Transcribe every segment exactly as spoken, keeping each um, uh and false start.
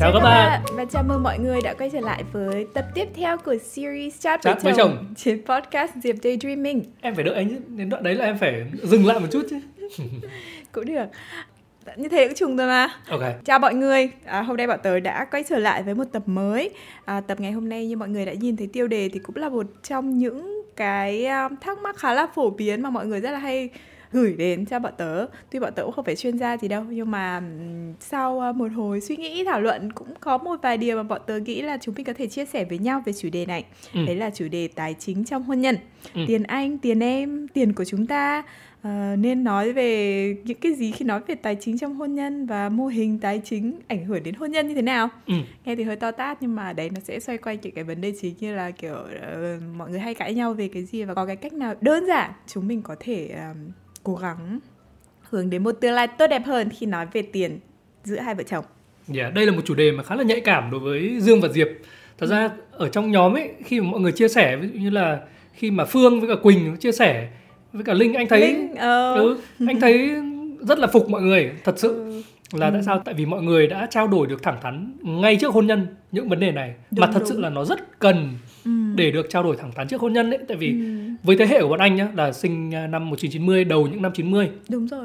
Chào các bạn và chào mừng mọi người đã quay trở lại với tập tiếp theo của series Chat với, với chồng, chồng trên podcast Diệp Daydreaming. Em phải đợi anh đến đoạn đấy là em phải dừng lại một chút chứ. Cũng được, như thế cũng trùng rồi mà. Okay. Chào mọi người, à, hôm nay bọn tớ đã quay trở lại với một tập mới. à, Tập ngày hôm nay như mọi người đã nhìn thấy tiêu đề thì cũng là một trong những cái um, thắc mắc khá là phổ biến mà mọi người rất là hay gửi đến cho bọn tớ. Tuy bọn tớ cũng không phải chuyên gia gì đâu, nhưng mà sau một hồi suy nghĩ thảo luận cũng có một vài điều mà bọn tớ nghĩ là chúng mình có thể chia sẻ với nhau về chủ đề này. ừ. Đấy là chủ đề tài chính trong hôn nhân. ừ. Tiền anh, tiền em, tiền của chúng ta, uh, nên nói về những cái gì khi nói về tài chính trong hôn nhân, và mô hình tài chính ảnh hưởng đến hôn nhân như thế nào. ừ. Nghe thì hơi to tát, nhưng mà đấy, nó sẽ xoay quanh những cái vấn đề chính như là kiểu uh, mọi người hay cãi nhau về cái gì, và có cái cách nào đơn giản chúng mình có thể uh, cố gắng hướng đến một tương lai tốt đẹp hơn khi nói về tiền giữa hai vợ chồng. Yeah, đây là một chủ đề mà khá là nhạy cảm đối với Dương và Diệp. Thật ừ. ra ở trong nhóm ấy, khi mà mọi người chia sẻ, ví dụ như là khi mà Phương với cả Quỳnh chia sẻ với cả Linh, anh thấy Linh, uh... ừ, anh thấy rất là phục mọi người. Thật sự ừ. là ừ. tại sao? Tại vì mọi người đã trao đổi được thẳng thắn ngay trước hôn nhân những vấn đề này. Đúng, mà thật đúng. sự là nó rất cần ừ. để được trao đổi thẳng thắn trước hôn nhân ấy. Tại vì ừ. với thế hệ của bọn anh nhá, là sinh năm một nghìn chín trăm chín mươi, đầu những năm chín mươi. Đúng rồi.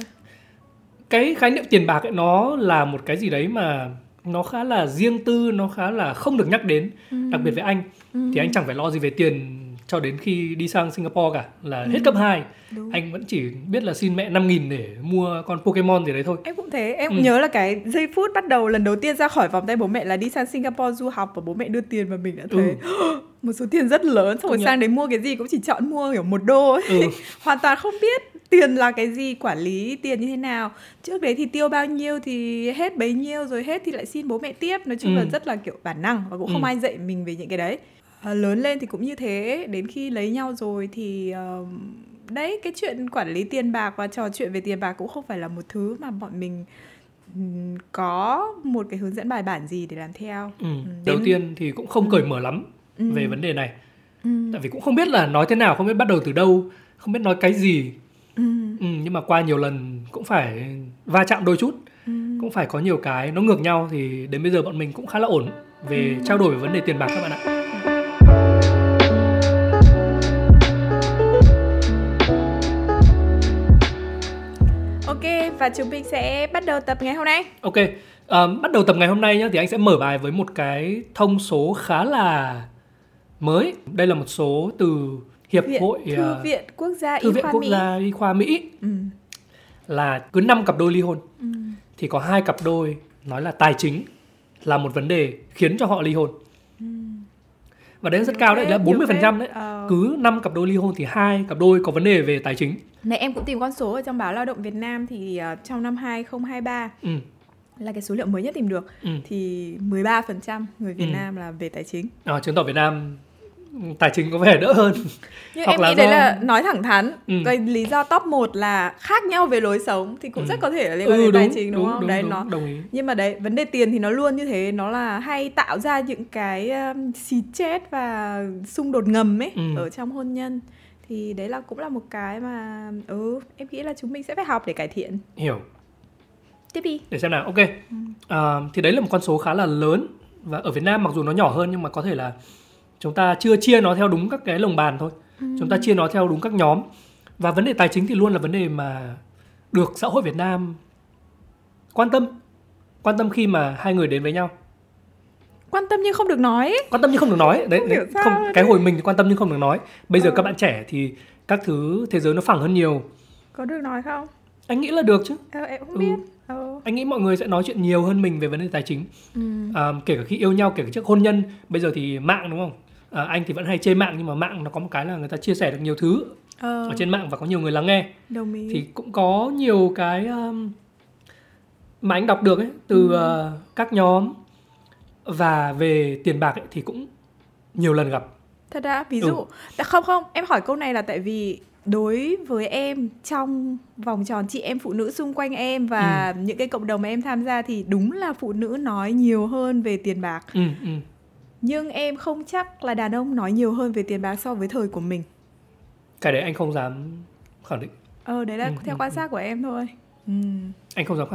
Cái khái niệm tiền bạc ấy, nó là một cái gì đấy mà nó khá là riêng tư, nó khá là không được nhắc đến. ừ. Đặc biệt với anh ừ. thì anh chẳng phải lo gì về tiền cho đến khi đi sang Singapore cả. Là ừ. hết cấp hai. Đúng. Anh vẫn chỉ biết là xin mẹ năm nghìn để mua con Pokemon gì đấy thôi. Em cũng thế. Em cũng ừ. nhớ là cái giây phút bắt đầu lần đầu tiên ra khỏi vòng tay bố mẹ là đi sang Singapore du học, và bố mẹ đưa tiền và mình đã thấy ừ. một số tiền rất lớn. Xong rồi sang đấy mua cái gì cũng chỉ chọn mua kiểu một đô ấy. ừ. Hoàn toàn không biết tiền là cái gì, quản lý tiền như thế nào. Trước đấy thì tiêu bao nhiêu thì hết bấy nhiêu, rồi hết thì lại xin bố mẹ tiếp. Nói chung ừ. là rất là kiểu bản năng, và cũng không ừ. ai dạy mình về những cái đấy. À, lớn lên thì cũng như thế. Đến khi lấy nhau rồi thì uh, đấy, cái chuyện quản lý tiền bạc và trò chuyện về tiền bạc cũng không phải là một thứ mà bọn mình um, có một cái hướng dẫn bài bản gì để làm theo. ừ. Đến... Đầu tiên thì cũng không cởi ừ. mở lắm ừ. về vấn đề này. ừ. Tại vì cũng không biết là nói thế nào, không biết bắt đầu từ đâu, không biết nói cái gì. ừ. Ừ, nhưng mà qua nhiều lần cũng phải va chạm đôi chút. ừ. Cũng phải có nhiều cái nó ngược nhau, thì đến bây giờ bọn mình cũng khá là ổn về ừ. trao đổi về vấn đề tiền bạc các bạn ạ. Ok, và chúng mình sẽ bắt đầu tập ngày hôm nay. Ok, à, bắt đầu tập ngày hôm nay nhá, thì anh sẽ mở bài với một cái thông số khá là mới. Đây là một số từ Hiệp viện, hội Thư viện Quốc gia Thư Y viện khoa Quốc Mỹ. gia Y khoa Mỹ. ừ. Là cứ năm cặp đôi ly hôn ừ. thì có hai cặp đôi nói là tài chính là một vấn đề khiến cho họ ly hôn. ừ. Và đấy rất cao đấy, là bốn mươi phần trăm đấy. ờ. Cứ năm cặp đôi ly hôn thì hai cặp đôi có vấn đề về tài chính. Này, em cũng tìm con số ở trong báo Lao động Việt Nam thì uh, trong năm hai không hai ba ừ. là cái số liệu mới nhất tìm được. ừ. Thì mười ba phần trăm người Việt ừ. Nam là về tài chính. À, chứng tỏ Việt Nam tài chính có vẻ đỡ hơn. Nhưng Hoặc em là nghĩ do... đấy là nói thẳng thắn. ừ. Cái lý do top một là khác nhau về lối sống thì cũng ừ. rất có thể là liên quan ừ, đến đúng, tài chính, đúng, đúng không? Đúng, đấy đúng, nó. đồng ý. Nhưng mà đấy, vấn đề tiền thì nó luôn như thế, nó là hay tạo ra những cái um, xì chết và xung đột ngầm ấy ừ. ở trong hôn nhân. Thì đấy là cũng là một cái mà ừ em nghĩ là chúng mình sẽ phải học để cải thiện. Hiểu. Tiếp đi. Để xem nào. Ok. ừ. à, Thì đấy là một con số khá là lớn. Và ở Việt Nam mặc dù nó nhỏ hơn, nhưng mà có thể là chúng ta chưa chia nó theo đúng các cái lồng bàn thôi. ừ. Chúng ta chia nó theo đúng các nhóm. Và vấn đề tài chính thì luôn là vấn đề mà được xã hội Việt Nam quan tâm. Quan tâm khi mà hai người đến với nhau. Quan tâm nhưng không được nói ấy. Quan tâm nhưng không được nói. Đấy, không đấy, không, cái hồi mình thì quan tâm nhưng không được nói. Bây giờ ờ. các bạn trẻ thì các thứ thế giới nó phẳng hơn nhiều. Có được nói không? Anh nghĩ là được chứ. Ờ, em không ừ. biết. ờ. Anh nghĩ mọi người sẽ nói chuyện nhiều hơn mình về vấn đề tài chính. ừ. à, Kể cả khi yêu nhau, kể cả trước hôn nhân. Bây giờ thì mạng, đúng không? à, Anh thì vẫn hay chê mạng, nhưng mà mạng nó có một cái là người ta chia sẻ được nhiều thứ ờ. ở trên mạng và có nhiều người lắng nghe. Đồng ý. Thì cũng có nhiều cái um, mà anh đọc được ấy, từ ừ. uh, các nhóm. Và về tiền bạc ấy, thì cũng nhiều lần gặp. Thật đã, ví dụ ừ. Không không, em hỏi câu này là tại vì đối với em, trong vòng tròn chị em phụ nữ xung quanh em và ừ. những cái cộng đồng mà em tham gia, thì đúng là phụ nữ nói nhiều hơn về tiền bạc. ừ, ừ. Nhưng em không chắc là đàn ông nói nhiều hơn về tiền bạc so với thời của mình. Cái đấy anh không dám khẳng định. Ờ, đấy là ừ, theo ừ, quan ừ. sát của em thôi. ừ. Anh không dám khẳng định.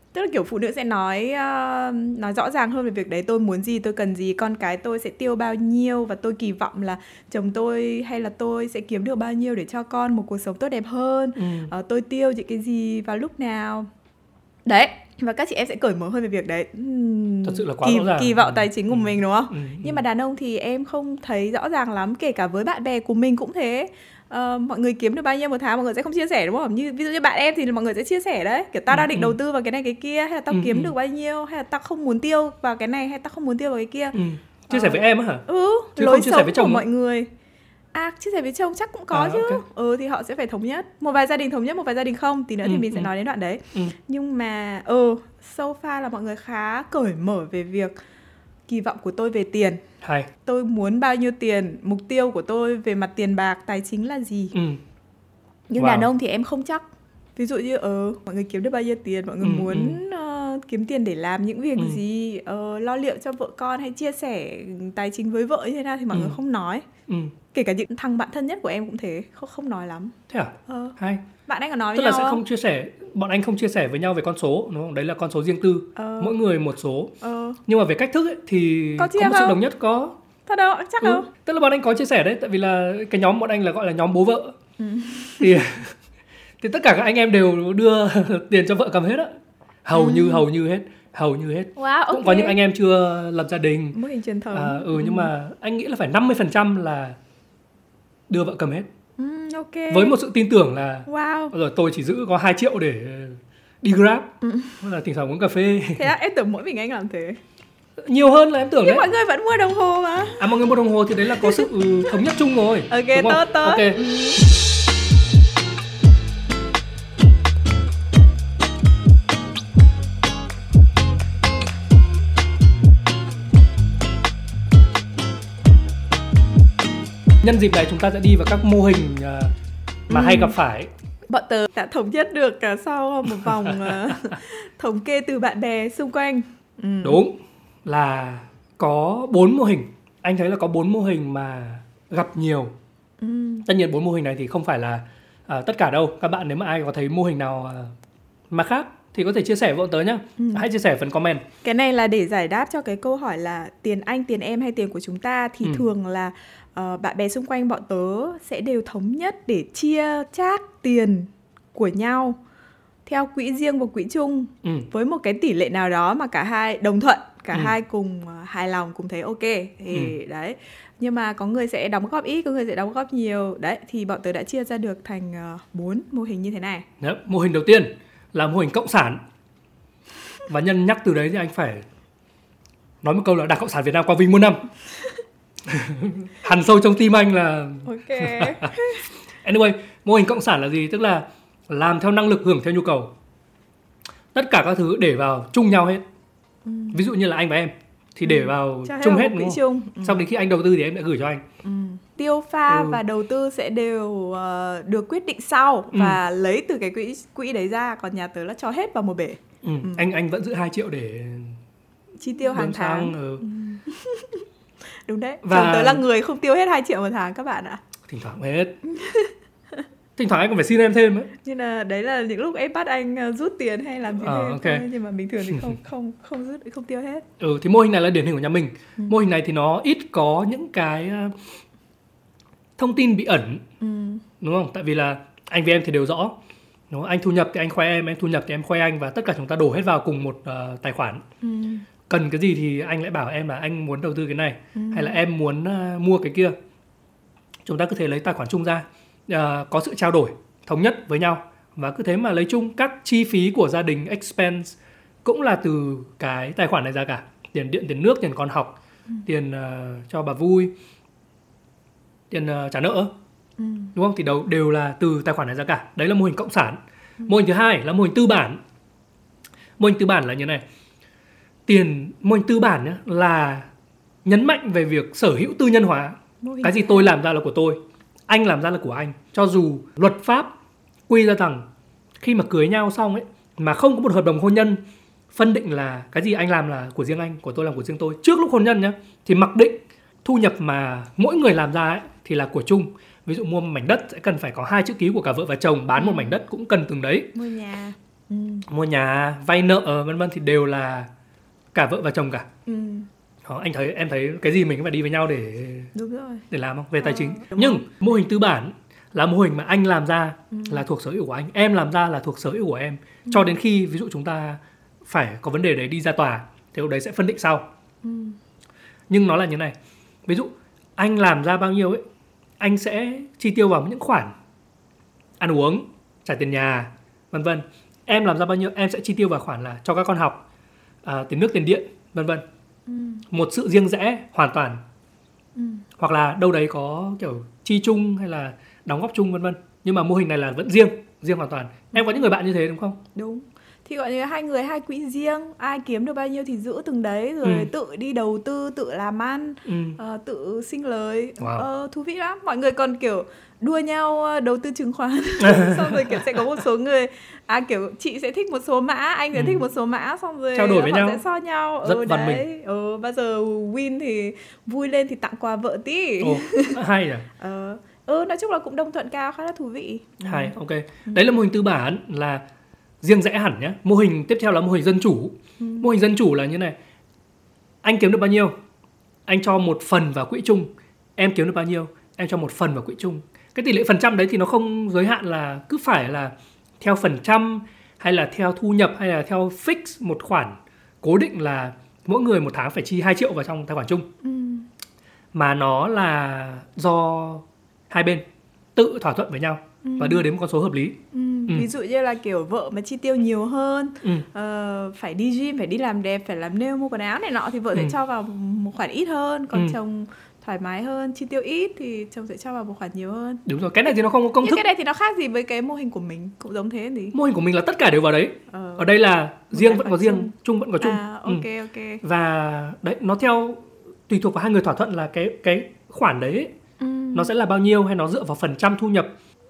Tức là kiểu phụ nữ sẽ nói uh, nói rõ ràng hơn về việc đấy, tôi muốn gì, tôi cần gì, con cái tôi sẽ tiêu bao nhiêu và tôi kỳ vọng là chồng tôi hay là tôi sẽ kiếm được bao nhiêu để cho con một cuộc sống tốt đẹp hơn. ừ. uh, Tôi tiêu những cái gì vào lúc nào. Đấy, và các chị em sẽ cởi mở hơn về việc đấy. uhm, Thật sự là quá kỳ, rõ ràng. kỳ vọng tài chính của ừ. mình đúng không? ừ. Nhưng mà đàn ông thì em không thấy rõ ràng lắm. Kể cả với bạn bè của mình cũng thế. Uh, mọi người kiếm được bao nhiêu một tháng mọi người sẽ không chia sẻ đúng không? Như ví dụ như bạn em thì mọi người sẽ chia sẻ đấy, kiểu tao ừ, đang định ừ. đầu tư vào cái này cái kia, hay là tao ừ, kiếm ừ. được bao nhiêu, hay là tao không muốn tiêu vào cái này, hay tao không muốn tiêu vào cái kia. ừ. Chia sẻ với em á hả? Ừ, chứ lối không chia sẻ sống với chồng của à? mọi người. À, chia sẻ với chồng chắc cũng có À, chứ. okay. Ừ, thì họ sẽ phải thống nhất. Một vài gia đình thống nhất, một vài gia đình không. Tí nữa ừ, thì mình ừ. sẽ nói đến đoạn đấy. ừ. Nhưng mà ừ, so far là mọi người khá cởi mở về việc kỳ vọng của tôi về tiền. Hay. Tôi muốn bao nhiêu tiền, mục tiêu của tôi về mặt tiền bạc, tài chính là gì. ừ. Nhưng wow. đàn ông thì em không chắc. Ví dụ như ờ, mọi người kiếm được bao nhiêu tiền, mọi người ừ, muốn ừ. uh, kiếm tiền để làm những việc ừ. gì, uh, lo liệu cho vợ con hay chia sẻ tài chính với vợ như thế nào thì mọi ừ. người không nói. ừ. Kể cả những thằng bạn thân nhất của em cũng thế, không không nói lắm. Thế à? Ờ. Hay. Bạn anh có nói với Tức nhau là sẽ không? không chia sẻ, bọn anh không chia sẻ với nhau về con số, đúng không? Đấy là con số riêng tư, ờ. mỗi người một số. ờ. Nhưng mà về cách thức ấy, thì có, có một không? sự đồng nhất có. Thật đâu, chắc ừ. đâu. Tức là bọn anh có chia sẻ đấy, tại vì là cái nhóm bọn anh là gọi là nhóm bố vợ. ừ. thì thì tất cả các anh em đều đưa tiền cho vợ cầm hết á, hầu ừ. như hầu như hết hầu như hết. Wow, okay. Cũng có những anh em chưa lập gia đình, mô hình truyền thống. À, ừ, ừ nhưng mà anh nghĩ là phải năm mươi phần trăm là đưa vợ cầm hết. ừ, okay. Với một sự tin tưởng là wow. rồi tôi chỉ giữ có hai triệu để đi Grab, ừ. hoặc là thỉnh thoảng uống cà phê. Thế á, em tưởng mỗi mình anh làm thế. Nhiều hơn là em tưởng. Nhưng đấy. mọi người vẫn mua đồng hồ mà. À, mọi người mua đồng hồ thì đấy là có sự ừ, thống nhất chung rồi. Ok, tốt tốt. Ok. ừ. Nhân dịp này chúng ta sẽ đi vào các mô hình uh, mà ừ. hay gặp phải. Bọn tớ đã thống nhất được uh, sau một vòng uh, thống kê từ bạn bè xung quanh. ừ. Đúng, là có bốn mô hình. Anh thấy là có bốn mô hình mà gặp nhiều. ừ. Tất nhiên bốn mô hình này thì không phải là uh, tất cả đâu. Các bạn nếu mà ai có thấy mô hình nào uh, mà khác thì có thể chia sẻ với bọn tớ nhá. ừ. Hãy chia sẻ phần comment. Cái này là để giải đáp cho cái câu hỏi là tiền anh, tiền em hay tiền của chúng ta. Thì ừ. thường là uh, bạn bè xung quanh bọn tớ sẽ đều thống nhất để chia chác tiền của nhau theo quỹ riêng và quỹ chung, ừ. với một cái tỷ lệ nào đó mà cả hai đồng thuận, cả ừ. hai cùng uh, hài lòng, cùng thấy ok thì ừ. đấy. Nhưng mà có người sẽ đóng góp ít, có người sẽ đóng góp nhiều. Đấy, thì bọn tớ đã chia ra được thành bốn uh, mô hình như thế này. Đấy, mô hình đầu tiên là mô hình cộng sản. Và nhân nhắc từ đấy thì anh phải nói một câu là Đảng Cộng sản Việt Nam quang vinh muôn năm. Hằn sâu trong tim anh là ok. Anyway, mô hình cộng sản là gì? Tức là làm theo năng lực, hưởng theo nhu cầu. Tất cả các thứ để vào chung nhau hết. ừ. Ví dụ như là anh và em thì để vào cho chung hết, hết, đúng không? chung. Ừ. Sau đến khi anh đầu tư thì em đã gửi cho anh. ừ. Tiêu pha ừ. và đầu tư sẽ đều uh, được quyết định sau ừ. và lấy từ cái quỹ quỹ đấy ra, còn nhà tớ là cho hết vào một bể. ừ. Ừ. Anh anh vẫn giữ hai triệu để chi tiêu hàng tháng. ừ. ừ. Đúng đấy. Và chồng tớ là người không tiêu hết hai triệu một tháng các bạn ạ. Thỉnh thoảng hết. Thỉnh thoảng anh còn phải xin em thêm ấy. Nhưng là đấy là những lúc em bắt anh rút tiền hay làm gì à, thêm okay. thôi. Nhưng mà bình thường thì không không không rút, không tiêu hết. Ừ, thì mô hình này là điển hình của nhà mình. ừ. Mô hình này thì nó ít có những cái thông tin bị ẩn, ừ. đúng không? Tại vì là anh với em thì đều rõ, đúng không? Anh thu nhập thì anh khoe em, em thu nhập thì em khoe anh, và tất cả chúng ta đổ hết vào cùng một uh, tài khoản. ừ. Cần cái gì thì anh lại bảo em là anh muốn đầu tư cái này, ừ. hay là em muốn uh, mua cái kia. Chúng ta cứ thể lấy tài khoản chung ra, uh, có sự trao đổi thống nhất với nhau, và cứ thế mà lấy chung. Các chi phí của gia đình, expense cũng là từ cái tài khoản này ra cả. Tiền điện, tiền nước, tiền con học, ừ. tiền uh, cho bà vui, tiền uh, trả nợ, ừ. đúng không? Thì đều, đều là từ tài khoản này ra cả. Đấy là mô hình cộng sản. ừ. Mô hình thứ hai là mô hình tư bản. Mô hình tư bản là như này. Tiền, mô hình tư bản nhá, là nhấn mạnh về việc sở hữu tư nhân hóa. Cái gì tôi làm ra là của tôi, anh làm ra là của anh. Cho dù luật pháp quy ra rằng khi mà cưới nhau xong ấy, mà không có một hợp đồng hôn nhân phân định là cái gì anh làm là của riêng anh, của tôi làm của riêng tôi, trước lúc hôn nhân nhá, thì mặc định thu nhập mà mỗi người làm ra ấy thì là của chung. Ví dụ mua một mảnh đất sẽ cần phải có hai chữ ký của cả vợ và chồng, bán ừ. một mảnh đất cũng cần từng đấy. Mua nhà. ừ. mua nhà, vay nợ vân vân thì đều là cả vợ và chồng cả. Ừ. Đó, anh thấy em thấy cái gì mình cũng phải đi với nhau để Đúng rồi. để làm không về Ờ, tài chính. đúng Nhưng rồi. mô hình tư bản là mô hình mà anh làm ra Ừ. là thuộc sở hữu của anh, em làm ra là thuộc sở hữu của em, Ừ. cho đến khi ví dụ chúng ta phải có vấn đề đấy đi ra tòa thì lúc đấy sẽ phân định sau. Ừ. Nhưng nó là như này, ví dụ anh làm ra bao nhiêu ấy, anh sẽ chi tiêu vào những khoản ăn uống, trả tiền nhà vân vân. Em làm ra bao nhiêu em sẽ chi tiêu vào khoản là cho các con học, à, tiền nước tiền điện vân vân. Ừ. Một sự riêng rẽ hoàn toàn. Ừ. Hoặc là đâu đấy có kiểu chi chung hay là đóng góp chung vân vân. Nhưng mà mô hình này là vẫn riêng, riêng hoàn toàn. Em có những người bạn như thế đúng không? Đúng. Thì gọi như hai người hai quỹ riêng, ai kiếm được bao nhiêu thì giữ từng đấy, rồi Ừ. tự đi đầu tư, tự làm ăn, Ừ. ờ, tự sinh lời. Wow. Ờ, thú vị lắm. Mọi người còn kiểu đua nhau ờ, đầu tư chứng khoán. Xong rồi kiểu sẽ có một số người, à kiểu chị sẽ thích một số mã, anh sẽ Ừ. thích một số mã, xong rồi Trao đổi với họ nhau. sẽ so nhau. Rất Ừ, văn minh. đấy. Ừ, bao giờ win thì vui lên thì tặng quà vợ tí. Ồ, hay à? Ờ, ừ, nói chung là cũng đồng thuận cao, khá là thú vị. Hay, ok. Đấy là mô hình tư bản là riêng rẽ hẳn nhé. Mô hình tiếp theo là mô hình dân chủ. Ừ. Mô hình dân chủ là như này. Anh kiếm được bao nhiêu, anh cho một phần vào quỹ chung. Em kiếm được bao nhiêu, em cho một phần vào quỹ chung. Cái tỷ lệ phần trăm đấy thì nó không giới hạn là cứ phải là theo phần trăm hay là theo thu nhập hay là theo fix một khoản cố định là mỗi người một tháng phải chi hai triệu vào trong tài khoản chung. Ừ. Mà nó là do hai bên tự thỏa thuận với nhau và đưa đến một con số hợp lý. Ừ. Ừ. Ví dụ như là kiểu vợ mà chi tiêu nhiều hơn, Ừ. ờ, phải đi gym, phải đi làm đẹp, phải làm nail, mua quần áo này nọ thì vợ Ừ. sẽ cho vào một khoản ít hơn. Còn Ừ. chồng thoải mái hơn, chi tiêu ít thì chồng sẽ cho vào một khoản nhiều hơn. Đúng rồi, cái này thì nó không có công Nhưng thức. cái này thì nó khác gì với cái mô hình của mình, cũng giống thế gì? Mô hình của mình là tất cả đều vào đấy. Ờ. Ở đây là riêng tài vẫn có khoản riêng, chung. chung vẫn có chung. À, Ừ. ok ok. Và đấy, nó theo tùy thuộc vào hai người thỏa thuận là cái cái khoản đấy ấy, Ừ. nó sẽ là bao nhiêu hay nó dựa vào phần trăm thu nhập.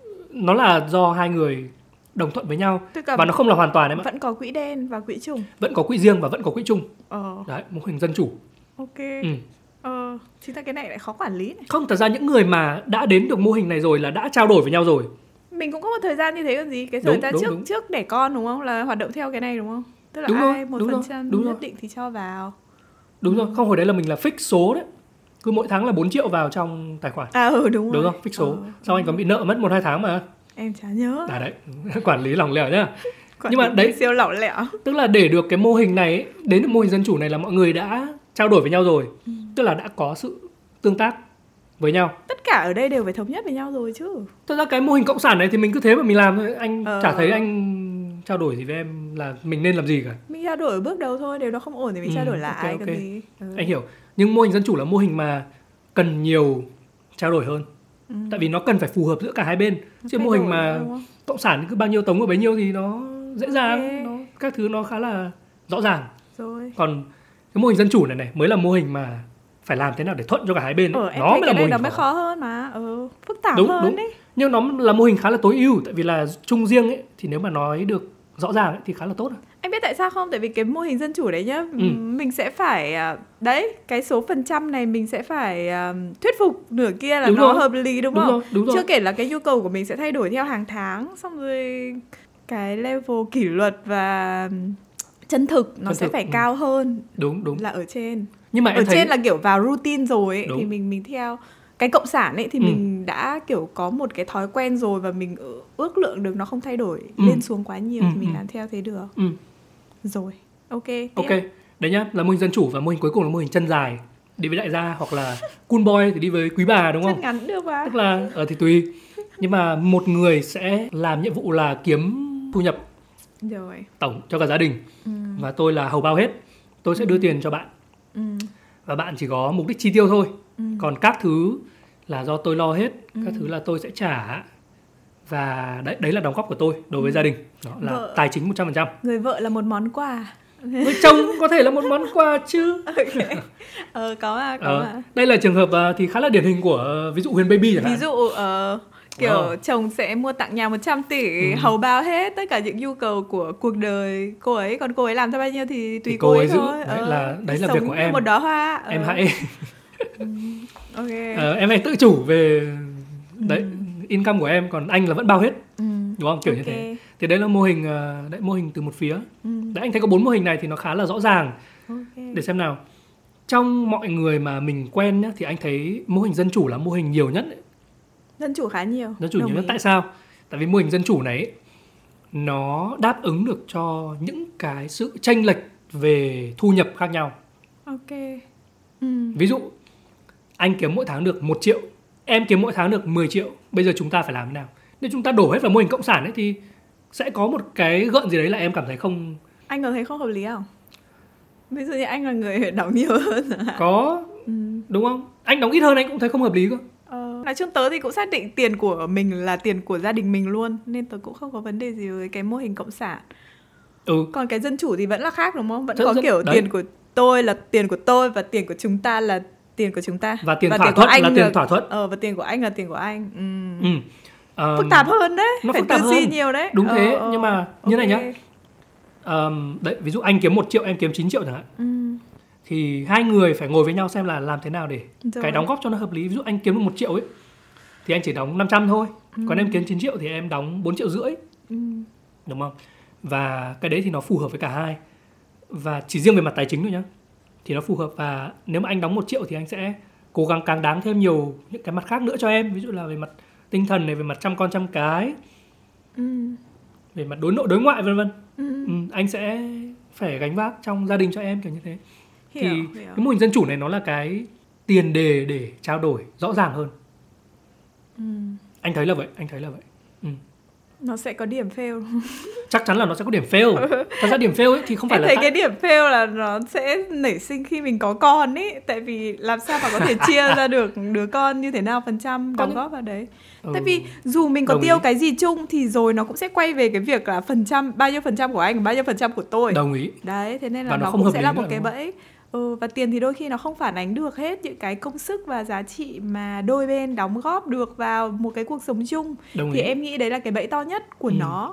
Nó là do hai người đồng thuận với nhau Tức là và nó không là hoàn toàn em ạ. vẫn có quỹ đen và quỹ chung. Vẫn có quỹ riêng và vẫn có quỹ chung. Ờ, Đấy, mô hình dân chủ. ok. Ừ. Ờ, chính là cái này lại khó quản lý này. Không, thật ra những người mà đã đến được mô hình này rồi là đã trao đổi với nhau rồi. Mình cũng có một thời gian như thế còn gì. Cái thời Đúng, gian đúng, trước đúng. trước đẻ con đúng không? Là hoạt động theo cái này đúng không? Tức là Đúng rồi, ai một đúng phần rồi, trăm đúng nhất rồi. định thì cho vào. Đúng rồi, không, hồi đấy là mình là fix số đấy. Cứ mỗi tháng là bốn triệu vào trong tài khoản. À ừ đúng rồi. Đúng không? Fix số. Ờ, Sau anh còn bị nợ mất một hai tháng mà. em chả nhớ. À đấy, quản lý lỏng lẻo nhá. Quản Nhưng mà lý đấy, siêu lỏng lẻo. tức là để được cái mô hình này ấy, đến được mô hình dân chủ này là mọi người đã trao đổi với nhau rồi. Ừ. Tức là đã có sự tương tác với nhau. Tất cả ở đây đều phải thống nhất với nhau rồi chứ. Thật ra cái mô hình cộng sản này thì mình cứ thế mà mình làm thôi. Anh Ờ. chả thấy anh trao đổi gì với em là mình nên làm gì cả. Mình trao đổi ở bước đầu thôi, nếu nó không ổn thì mình Ừ, trao đổi ok, lại ok. còn gì. Ừ. Anh hiểu. Nhưng mô hình dân chủ là mô hình mà cần nhiều trao đổi hơn. Ừ. Tại vì nó cần phải phù hợp giữa cả hai bên. Chứ Thay mô hình đổi mà nữa, đúng không? cộng sản cứ bao nhiêu tống ở bấy nhiêu thì nó dễ dàng, Ok. nó, các thứ nó khá là rõ ràng. Rồi. Còn cái mô hình dân chủ này này mới là mô hình mà phải làm thế nào để thuận cho cả hai bên ấy. Ờ, em Nó thấy mới là cái mô này hình nó mới khó. khó hơn mà. Ừ, phức tạp Đúng, hơn đúng. đấy. Nhưng nó là mô hình khá là tối ưu. Tại vì là chung riêng ấy thì nếu mà nói được rõ ràng ấy, thì khá là tốt. Anh biết tại sao không? Tại vì cái mô hình dân chủ đấy nhá, Ừ. mình sẽ phải à, đấy, cái số phần trăm này mình sẽ phải à, thuyết phục nửa kia là Đúng nó rồi. hợp lý đúng, Đúng không? rồi, đúng rồi. Chưa kể là cái nhu cầu của mình sẽ thay đổi theo hàng tháng, xong rồi cái level kỷ luật và chân thực nó Chân sẽ thực, phải ừ. cao hơn Đúng, đúng. là ở trên. Nhưng mà Ở em thấy trên là kiểu vào routine rồi ấy, Đúng. thì mình mình theo cái cộng sản ấy thì Ừ. mình đã kiểu có một cái thói quen rồi và mình ước lượng được nó không thay đổi Ừ. lên xuống quá nhiều Ừ, thì mình ừ. làm theo thế được. ừ, Rồi. Ok. Tiếp. ok. Đấy nhá, là mô hình dân chủ và mô hình cuối cùng là mô hình chân dài. Đi với đại gia hoặc là cool boy thì đi với quý bà đúng Chân không? ngắn được mà. Tức là ở thì tùy. Nhưng mà một người sẽ làm nhiệm vụ là kiếm thu nhập Rồi. tổng cho cả gia đình. Ừ. Và tôi là hầu bao hết. Tôi sẽ đưa tiền cho bạn. Ừ. Và bạn chỉ có mục đích chi tiêu thôi. Ừ. Còn các thứ là do tôi lo hết. Ừ. Các thứ là tôi sẽ trả. Và đấy, đấy là đóng góp của tôi đối với Ừ. gia đình. Đó là Vợ. tài chính một trăm phần trăm. Người vợ là một món quà. Với chồng có thể là một món quà chứ. Ok. Ờ có mà, có Ờ, mà. đây là trường hợp à, thì khá là điển hình của ờ, ví dụ Huyền Baby chẳng hạn. Ví dụ ờ, kiểu Ờ. chồng sẽ mua tặng nhà một trăm tỷ, Ừ. hầu bao hết tất cả những nhu cầu của cuộc đời cô ấy, còn cô ấy làm cho bao nhiêu thì tùy Thì cô, cô ấy, ấy giữ. thôi. Đấy Ờ, là- đấy là sống việc của như em. một đóa hoa. Ờ. Em hãy Ok. ờ, em hãy tự chủ về đấy income của em, còn anh là vẫn bao hết. Ừ. đúng không, kiểu Ok. như thế. Thì đấy là mô hình ờ, đấy, mô hình từ một phía. Ừ. Đấy, anh thấy có bốn mô hình này thì nó khá là rõ ràng. Ok. Để xem nào, trong mọi người mà mình quen nhá, thì anh thấy mô hình dân chủ là mô hình nhiều nhất ấy. Dân chủ khá nhiều. Dân chủ Đồng nhiều nhất ý. tại sao? Tại vì mô hình dân chủ này ấy, nó đáp ứng được cho những cái sự chênh lệch về thu nhập khác nhau. Ok. Ừ. Ví dụ anh kiếm mỗi tháng được một triệu, em kiếm mỗi tháng được mười triệu. Bây giờ chúng ta phải làm thế nào? Nếu chúng ta đổ hết vào mô hình cộng sản ấy thì sẽ có một cái gợn gì đấy là em cảm thấy không. Anh có thấy không hợp lý không? Ví dụ như anh là người đóng nhiều hơn hả? Có, Ừ. đúng không? Anh đóng ít hơn anh cũng thấy không hợp lý cơ. Ờ, nói chung tớ thì cũng xác định tiền của mình là tiền của gia đình mình luôn, nên tớ cũng không có vấn đề gì với cái mô hình cộng sản. Ừ, Còn cái dân chủ thì vẫn là khác đúng không? Vẫn Dân- có dân- kiểu đấy. tiền của tôi là tiền của tôi và tiền của chúng ta là tiền của chúng ta. và tiền Và thỏa tiền của thuận anh là là- tiền thỏa thuận. Ờ, và tiền của anh là tiền của anh. Ừ. Ừ. Um, Phức tạp hơn đấy, nó phải phức tạp tư duy hơn. nhiều đấy. Đúng Ờ, thế, ờ, nhưng mà như này ok. nhá. Um, đấy, ví dụ anh kiếm một triệu, em kiếm chín triệu chẳng hạn. Ừ. Thì hai người phải ngồi với nhau xem là làm thế nào để Rồi. cái đóng góp cho nó hợp lý. Ví dụ anh kiếm được một triệu ấy thì anh chỉ đóng năm trăm thôi. Còn em kiếm chín triệu thì em đóng bốn triệu rưỡi. Ừ. Đúng không? Và cái đấy thì nó phù hợp với cả hai. Và chỉ riêng về mặt tài chính thôi nhá, thì nó phù hợp. Và nếu mà anh đóng một triệu thì anh sẽ cố gắng càng đáng thêm nhiều những cái mặt khác nữa cho em. Ví dụ là về mặt tinh thần này, về mặt chăm con chăm cái, Ừ. về mặt đối nội đối ngoại vân vân. Ừ. Ừ, anh sẽ phải gánh vác trong gia đình cho em kiểu như thế. Hiểu, Thì hiểu. cái mô hình dân chủ này nó là cái tiền đề để trao đổi rõ ràng hơn. Ừ. Anh thấy là vậy, anh thấy là vậy. Ừ. Nó sẽ có điểm fail. Chắc chắn là nó sẽ có điểm fail. Thật ra điểm fail ấy thì không phải Em là thấy tại... cái điểm fail là nó sẽ nảy sinh khi mình có con ấy. Tại vì làm sao mà có thể chia ra được đứa con như thế nào phần trăm Có đóng những- góp vào đấy. Ừ. Tại vì dù mình có Đồng tiêu ý. cái gì chung thì rồi nó cũng sẽ quay về cái việc là phần trăm, bao nhiêu phần trăm của anh, bao nhiêu phần trăm của tôi. Đồng ý. Đấy, thế nên là Và nó nó không cũng hợp sẽ lý là một nữa, cái đúng không? bẫy. Ừ, và tiền thì đôi khi nó không phản ánh được hết những cái công sức và giá trị mà đôi bên đóng góp được vào một cái cuộc sống chung. Đồng Thì ý. em nghĩ đấy là cái bẫy to nhất của Ừ. nó.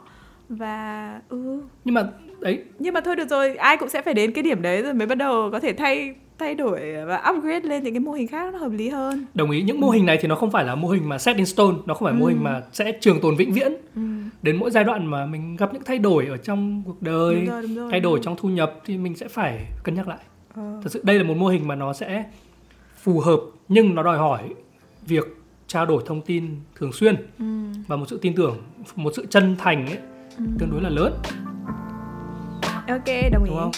Và ừ Nhưng mà đấy, nhưng mà thôi được rồi, ai cũng sẽ phải đến cái điểm đấy rồi mới bắt đầu có thể thay thay đổi và upgrade lên những cái mô hình khác nó hợp lý hơn. đồng ý. Những mô hình này thì nó không phải là mô hình mà set in stone. Nó không phải mô Ừ. hình mà sẽ trường tồn vĩnh viễn. Ừ. Đến mỗi giai đoạn mà mình gặp những thay đổi ở trong cuộc đời, Đúng rồi, đúng rồi, thay đúng đổi rồi. trong thu nhập thì mình sẽ phải cân nhắc lại. Ờ. Thật sự đây là một mô hình mà nó sẽ phù hợp, nhưng nó đòi hỏi việc trao đổi thông tin thường xuyên Ừ. và một sự tin tưởng, một sự chân thành ấy, Ừ. tương đối là lớn, Ok, đồng ý. đúng không?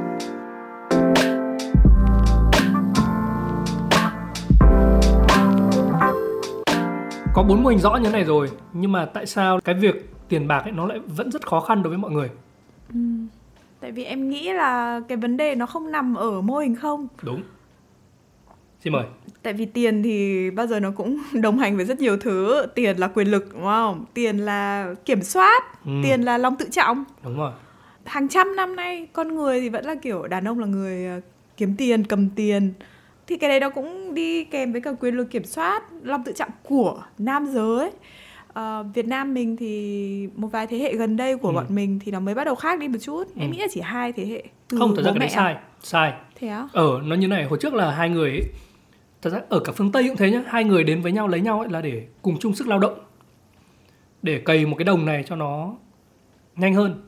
Có bốn mô hình rõ như thế này rồi, nhưng mà tại sao cái việc tiền bạc ấy nó lại vẫn rất khó khăn đối với mọi người? Ừ. Tại vì em nghĩ là cái vấn đề nó không nằm ở mô hình không. Đúng. Xin mời. Tại vì tiền thì bao giờ nó cũng đồng hành với rất nhiều thứ. Tiền là quyền lực đúng không? Tiền là kiểm soát, Ừ. tiền là lòng tự trọng. Đúng rồi. Hàng trăm năm nay con người thì vẫn là kiểu đàn ông là người ờ, kiếm tiền, cầm tiền. Thì cái đấy nó cũng đi kèm với cả quyền lực kiểm soát, lòng tự trọng của nam giới. Ờ, Việt Nam mình thì một vài thế hệ gần đây của Ừ. bọn mình thì nó mới bắt đầu khác đi một chút. Em Ừ. nghĩ là chỉ hai thế hệ. Từ Không, thật ra bố cái đấy mẹ. sai. Sai. Thế á? Ở nó như này, hồi trước là hai người ấy, thật ra ở cả phương Tây cũng thế nhá, hai người đến với nhau lấy nhau ấy là để cùng chung sức lao động, để cày một cái đồng này cho nó nhanh hơn.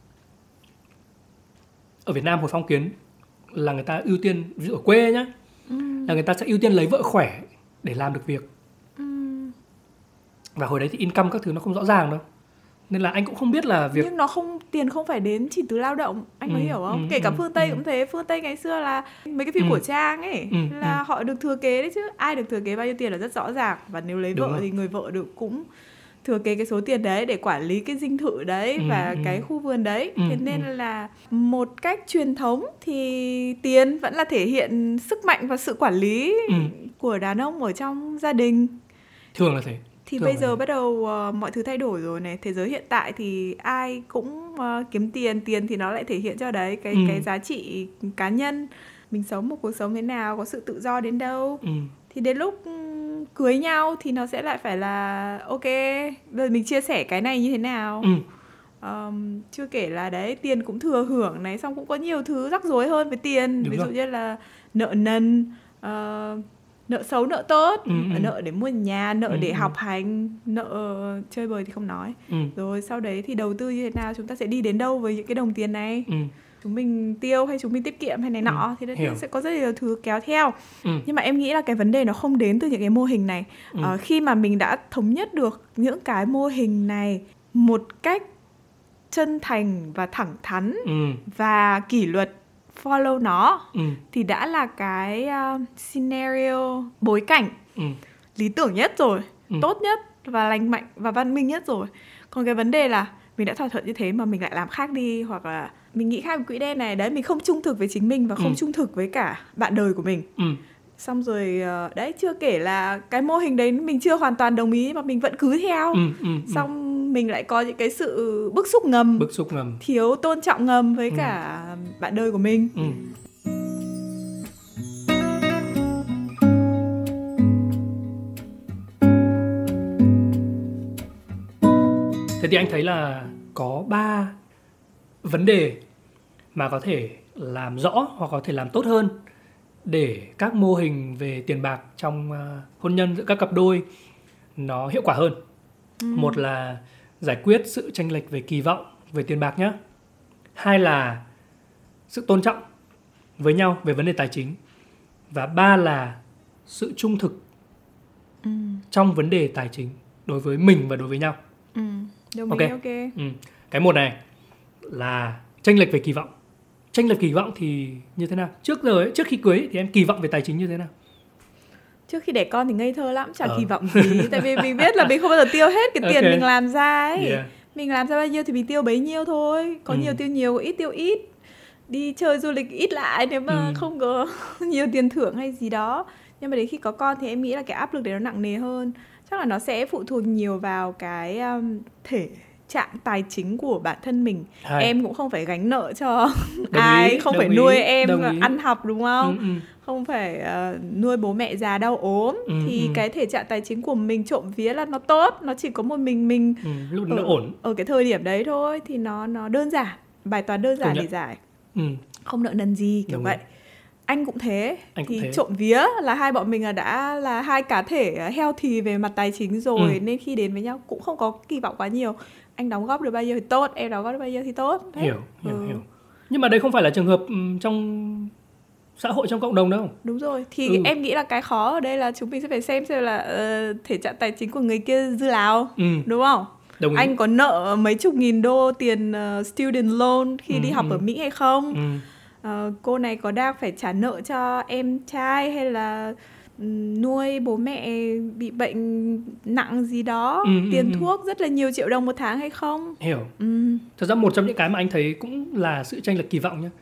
Ở Việt Nam hồi phong kiến là người ta ưu tiên, ví dụ ở quê nhá, Ừ. là người ta sẽ ưu tiên lấy vợ khỏe để làm được việc. Ừ. Và hồi đấy thì income các thứ nó không rõ ràng đâu, nên là anh cũng không biết là việc Nhưng nó không, tiền không phải đến chỉ từ lao động, anh có Ừ, hiểu không? ừ, Kể cả ừ, phương Tây ừ. cũng thế. Phương Tây ngày xưa là mấy cái phim Ừ. cổ trang ấy, Ừ, là ừ. họ được thừa kế đấy chứ. Ai được thừa kế bao nhiêu tiền là rất rõ ràng. Và nếu lấy Đúng vợ rồi. thì người vợ được cũng thừa kế cái số tiền đấy để quản lý cái dinh thự đấy Ừ, và ừ. cái khu vườn đấy. Ừ, Thế nên ừ. là một cách truyền thống thì tiền vẫn là thể hiện sức mạnh và sự quản lý Ừ. của đàn ông ở trong gia đình. thường là thế. Thì Thường bây là giờ thế. bắt đầu uh, mọi thứ thay đổi rồi này. Thế giới hiện tại thì ai cũng uh, kiếm tiền. Tiền thì nó lại thể hiện cho đấy cái, Ừ. cái giá trị cá nhân. Mình sống một cuộc sống thế nào, có sự tự do đến đâu. Ừ. Thì đến lúc um, cưới nhau thì nó sẽ lại phải là ok, bây giờ mình chia sẻ cái này như thế nào. Ừ. Um, chưa kể là đấy, tiền cũng thừa hưởng này. Xong cũng có nhiều thứ rắc rối hơn với tiền. Đúng Ví rồi. dụ như là nợ nần, uh, nợ xấu nợ tốt, ừ, ừ. nợ để mua nhà, nợ ừ, để ừ. học hành, nợ chơi bời thì không nói. ừ. Rồi sau đấy thì đầu tư như thế nào, chúng ta sẽ đi đến đâu với những cái đồng tiền này, ừ. chúng mình tiêu hay chúng mình tiết kiệm hay này nọ, ừ. thì nó Hiểu. sẽ có rất nhiều thứ kéo theo. ừ. Nhưng mà em nghĩ là cái vấn đề nó không đến từ những cái mô hình này. ừ. à, Khi mà mình đã thống nhất được những cái mô hình này một cách chân thành và thẳng thắn ừ. và kỷ luật follow nó, ừ. thì đã là cái uh, scenario, bối cảnh ừ. lý tưởng nhất rồi, ừ. tốt nhất và lành mạnh và văn minh nhất rồi. Còn cái vấn đề là mình đã thỏa thuận như thế mà mình lại làm khác đi, hoặc là mình nghĩ khác về quỹ đen này, đấy, mình không trung thực với chính mình và không ừ. trung thực với cả bạn đời của mình. ừ. Xong rồi uh, đấy, chưa kể là cái mô hình đấy mình chưa hoàn toàn đồng ý mà mình vẫn cứ theo. ừ. ừ. Xong mình lại có những cái sự bức xúc ngầm, bức xúc ngầm, thiếu tôn trọng ngầm với ừ. cả bạn đời của mình. ừ. Thế thì anh thấy là có ba vấn đề mà có thể làm rõ hoặc có thể làm tốt hơn để các mô hình về tiền bạc trong uh, hôn nhân giữa các cặp đôi nó hiệu quả hơn. ừ. Một là giải quyết sự chênh lệch về kỳ vọng về tiền bạc nhé. Hai là sự tôn trọng với nhau về vấn đề tài chính. Và ba là sự trung thực ừ. trong vấn đề tài chính đối với mình và đối với nhau. ừ. Đồng Ok, ý, ok. ừ. Cái một này là chênh lệch về kỳ vọng. Chênh lệch kỳ vọng thì như thế nào? Trước giờ ấy, trước khi cưới ấy, thì em kỳ vọng về tài chính như thế nào? Trước khi đẻ con thì ngây thơ lắm, chẳng ờ. kỳ vọng gì. Tại vì mình biết là mình không bao giờ tiêu hết cái tiền okay. mình làm ra ấy. yeah. Mình làm ra bao nhiêu thì mình tiêu bấy nhiêu thôi. Có ừ. nhiều tiêu nhiều, ít tiêu ít. Đi chơi du lịch ít lại nếu mà ừ. không có nhiều tiền thưởng hay gì đó. Nhưng mà đến khi có con thì em nghĩ là cái áp lực đấy nó nặng nề hơn. Chắc là nó sẽ phụ thuộc nhiều vào cái um, thể trạng tài chính của bản thân mình. Hay. Em cũng không phải gánh nợ cho ai, ý, không phải ý, nuôi em ăn học, đúng không? Ừ, ừ. Không phải uh, nuôi bố mẹ già đau ốm. ừ, Thì ừ. cái thể trạng tài chính của mình trộm vía là nó tốt. Nó chỉ có một mình mình ừ, lúc ở, nó ổn ở cái thời điểm đấy thôi. Thì nó, nó đơn giản, bài toán đơn giản để giải. ừ. Không nợ nần gì kiểu Đúng vậy rồi. Anh cũng thế. Anh cũng thì thế. Trộm vía là hai bọn mình là đã là hai cá thể healthy về mặt tài chính rồi. ừ. Nên khi đến với nhau cũng không có kỳ vọng quá nhiều. Anh đóng góp được bao nhiêu thì tốt, em đóng góp được bao nhiêu thì tốt. Đấy. Hiểu, hiểu, ừ. hiểu. Nhưng mà đây không phải là trường hợp trong xã hội, trong cộng đồng đâu. Đúng rồi. Thì ừ. em nghĩ là cái khó ở đây là chúng mình sẽ phải xem xem là uh, thể trạng tài chính của người kia dư lào. ừ. Đúng không? Đồng ý. Anh có nợ mấy chục nghìn đô tiền uh, student loan khi ừ, đi học ừ. ở Mỹ hay không? ừ. uh, Cô này có đang phải trả nợ cho em trai hay là nuôi bố mẹ bị bệnh nặng gì đó, ừ, tiền ừ, thuốc rất là nhiều triệu đồng một tháng hay không? Hiểu. ừ. Thật ra một trong những cái mà anh thấy cũng là sự chênh lệch kỳ vọng nhé.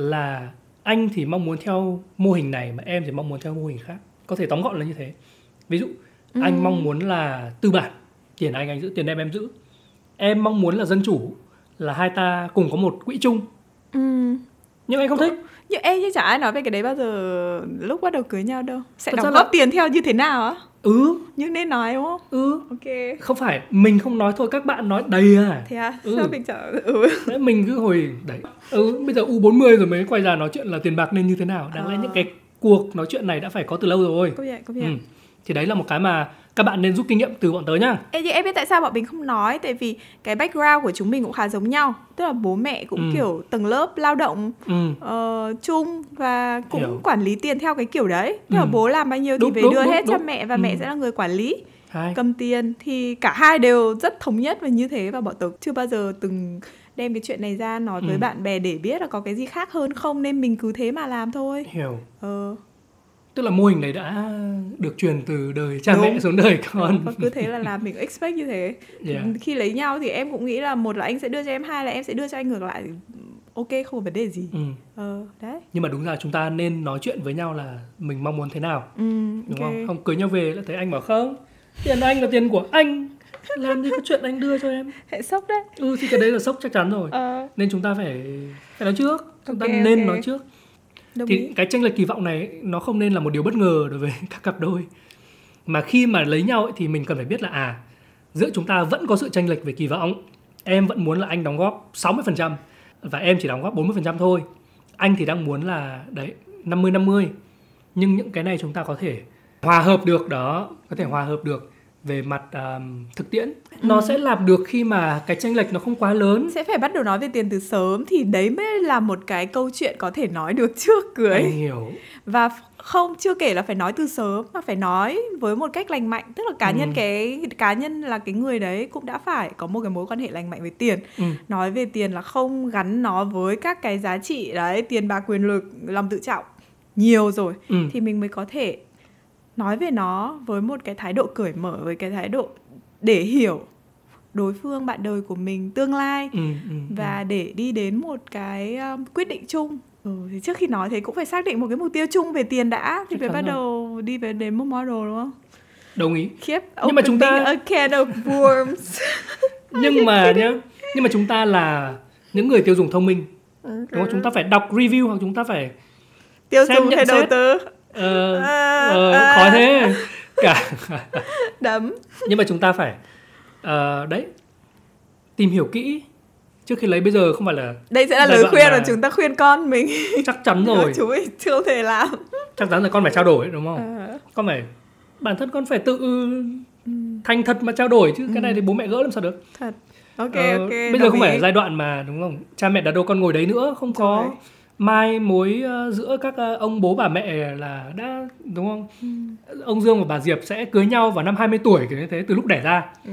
Là anh thì mong muốn theo mô hình này mà em thì mong muốn theo mô hình khác. Có thể tóm gọn là như thế. Ví dụ ừ. anh mong muốn là tư bản, tiền anh anh giữ, tiền em em giữ. Em mong muốn là dân chủ, là hai ta cùng có một quỹ chung. ừ. Nhưng anh không thích. Nhưng em chứ chả ai nói về cái đấy bao giờ lúc bắt đầu cưới nhau đâu. Sẽ đóng góp là... tiền theo như thế nào á? Ừ. Nhưng nên nói đúng không? Ừ. Ok. Không phải mình không nói thôi, các bạn nói đầy à. Thế à? ừ. Sao mình chả... Ừ. Đấy, mình cứ hồi... Đấy. Ừ, bây giờ U bốn mươi rồi mới quay ra nói chuyện là tiền bạc nên như thế nào. Đáng à. lẽ những cái cuộc nói chuyện này đã phải có từ lâu rồi. Công nhận, công nhận. Ừ. Thì đấy là một cái mà các bạn nên rút kinh nghiệm từ bọn tớ nhá. Ê, em biết tại sao bọn mình không nói. Tại vì cái background của chúng mình cũng khá giống nhau. Tức là bố mẹ cũng ừ. kiểu tầng lớp lao động ừ. uh, chung. Và cũng Hiểu. quản lý tiền theo cái kiểu đấy. Tức ừ. là bố làm bao nhiêu đúng, thì về đúng, đưa đúng, hết đúng. cho mẹ. Và ừ. mẹ sẽ là người quản lý hai. cầm tiền. Thì cả hai đều rất thống nhất và như thế. Và bọn tớ chưa bao giờ từng đem cái chuyện này ra nói ừ. với bạn bè để biết là có cái gì khác hơn không. Nên mình cứ thế mà làm thôi. Hiểu. Ờ Tức là mô hình này đã được truyền từ đời cha Đúng. mẹ xuống đời con. Và cứ thế là làm mình expect như thế. yeah. Khi lấy nhau thì em cũng nghĩ là một là anh sẽ đưa cho em, hai là em sẽ đưa cho anh ngược lại. Ok, không có vấn đề gì. ừ. ờ, đấy. Nhưng mà đúng là chúng ta nên nói chuyện với nhau là mình mong muốn thế nào. ừ, Đúng okay. không? Không cưới nhau về là thấy anh bảo không, tiền anh là tiền của anh, làm gì có chuyện anh đưa cho em. Hệ sốc đấy. Ừ thì cái đấy là sốc chắc chắn rồi. ờ. Nên chúng ta phải, phải nói trước. Chúng okay, ta nên okay. nói trước. Đồng thì ý. Cái chênh lệch kỳ vọng này nó không nên là một điều bất ngờ đối với các cặp đôi. Mà khi mà lấy nhau ấy, thì mình cần phải biết là à, giữa chúng ta vẫn có sự chênh lệch về kỳ vọng. Em vẫn muốn là anh đóng góp sáu mươi phần trăm và em chỉ đóng góp bốn mươi phần trăm thôi. Anh thì đang muốn là đấy năm mươi năm mươi. Nhưng những cái này chúng ta có thể hòa hợp được đó, có thể hòa hợp được về mặt um, thực tiễn. Nó ừ. sẽ làm được khi mà cái chênh lệch nó không quá lớn. Sẽ phải bắt đầu nói về tiền từ sớm thì đấy mới là một cái câu chuyện có thể nói được trước cưới. Anh hiểu. Và không, chưa kể là phải nói từ sớm mà phải nói với một cách lành mạnh. Tức là cá nhân ừ. cái cá nhân là cái người đấy cũng đã phải có một cái mối quan hệ lành mạnh với tiền. ừ. Nói về tiền là không gắn nó với các cái giá trị đấy, tiền bạc, quyền lực, lòng tự trọng nhiều rồi. ừ. Thì mình mới có thể nói về nó với một cái thái độ cởi mở, với cái thái độ để hiểu đối phương, bạn đời của mình tương lai. ừ, ừ, và ừ. để đi đến một cái um, quyết định chung. ừ, thì trước khi nói thế cũng phải xác định một cái mục tiêu chung về tiền đã, thì phải bắt rồi. đầu đi về đến một model, đúng không? Đồng ý. Khiếp, nhưng mà chúng ta a can of worms. nhưng mà nhá, nhưng mà chúng ta là những người tiêu dùng thông minh, okay. đúng không? Chúng ta phải đọc review hoặc chúng ta phải tiêu dùng hay đầu tư. Ờ, à, ờ, à. Khó thế cả. Đấm. Nhưng mà chúng ta phải uh, đấy, tìm hiểu kỹ trước khi lấy. Bây giờ không phải là đây sẽ là lời khuyên mà chúng ta khuyên con mình. Chắc chắn rồi. Chú ấy chưa thể làm. Chắc chắn là con phải trao đổi, đúng không? À. Con phải, bản thân con phải tự thành thật mà trao đổi chứ. ừ. Cái này thì bố mẹ gỡ làm sao được. Thật. Ok, ờ, ok. Bây giờ không phải là giai đoạn mà, đúng không, cha mẹ đặt đâu con ngồi đấy nữa. Không có rồi. Mai mối uh, giữa các uh, ông bố bà mẹ là đã, đúng không? ừ. Ông Dương và bà Diệp sẽ cưới nhau vào năm hai mươi tuổi kiểu như thế, từ lúc đẻ ra. ừ.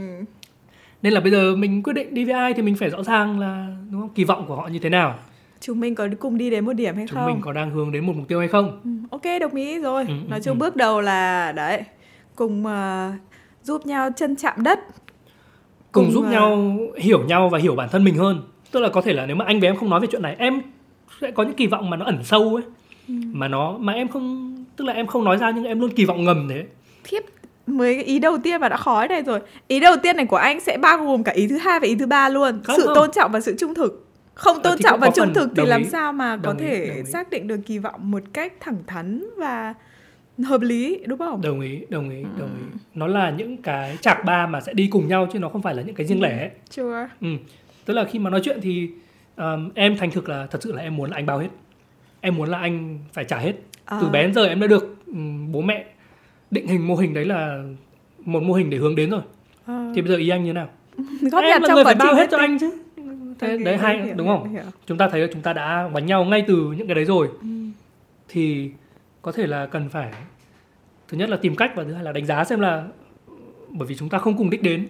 Nên là bây giờ mình quyết định đi với ai thì mình phải rõ ràng là, đúng không, kỳ vọng của họ như thế nào. Chúng mình có cùng đi đến một điểm hay Chúng không? Chúng mình có đang hướng đến một mục tiêu hay không? ừ. Ok, đồng ý rồi. ừ, Nói chung ừ. bước đầu là đấy, cùng uh, giúp nhau trân trọng đất, Cùng, cùng giúp uh... nhau hiểu nhau và hiểu bản thân mình hơn. Tức là có thể là nếu mà anh với em không nói về chuyện này, em sẽ có những kỳ vọng mà nó ẩn sâu ấy. ừ. Mà nó mà em không, tức là em không nói ra nhưng em luôn kỳ vọng ngầm thế. Khiếp, mới ý đầu tiên mà đã khó này rồi. Ý đầu tiên này của anh sẽ bao gồm cả ý thứ hai và ý thứ ba luôn. Không, sự không. tôn trọng và sự trung thực. Không tôn trọng và trung thực thì làm ý. sao mà đồng có ý, thể xác định được kỳ vọng một cách thẳng thắn và hợp lý, đúng không? Đồng ý, đồng ý, đồng ý. ừ. Nó là những cái chạc ba mà sẽ đi cùng nhau chứ nó không phải là những cái riêng lẻ. Sure. ừ. Tức là khi mà nói chuyện thì um, em thành thực là thật sự là em muốn là anh bao hết. Em muốn là anh phải trả hết. à. Từ bé đến giờ em đã được um, bố mẹ định hình mô hình đấy là một mô hình để hướng đến rồi. à. Thì bây giờ ý anh như thế nào? Em là người phải bao hết cho anh chứ. Thế okay, đấy hay, hiểu, đúng không? Hiểu, hiểu. Chúng ta thấy là chúng ta đã đánh nhau ngay từ những cái đấy rồi. ừ. Thì có thể là cần phải, thứ nhất là tìm cách, và thứ hai là đánh giá xem là, bởi vì chúng ta không cùng đích đến.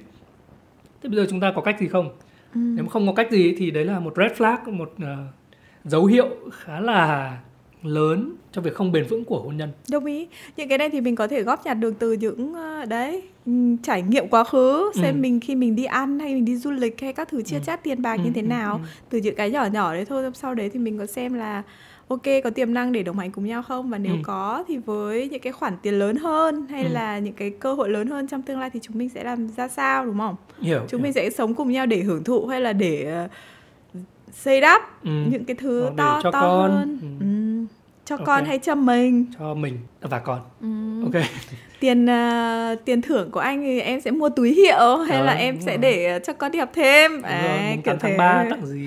Thế bây giờ chúng ta có cách gì không? ừ. Nếu mà không có cách gì thì đấy là một red flag, một uh, dấu hiệu khá là lớn cho việc không bền vững của hôn nhân. Đồng ý. Những cái này thì mình có thể góp nhặt được từ những uh, đấy trải nghiệm quá khứ, xem ừ. mình khi mình đi ăn hay mình đi du lịch hay các thứ chia chác tiền bạc ừ. như thế nào, ừ. từ những cái nhỏ nhỏ đấy thôi. Sau đấy thì mình có xem là ok, có tiềm năng để đồng hành cùng nhau không, và nếu ừ. có thì với những cái khoản tiền lớn hơn hay ừ. là những cái cơ hội lớn hơn trong tương lai thì chúng mình sẽ làm ra sao, đúng không? Hiểu, chúng hiểu. mình sẽ sống cùng nhau để hưởng thụ hay là để uh, xây đắp ừ. những cái thứ to to con. hơn. ừ. Ừ. Cho okay. con hay cho mình? Cho mình và con. ừ. Ok. Tiền uh, tiền thưởng của anh thì em sẽ mua túi hiệu hay ừ, là em sẽ rồi. để cho con đi học thêm. À, kiểu tháng ba tặng gì?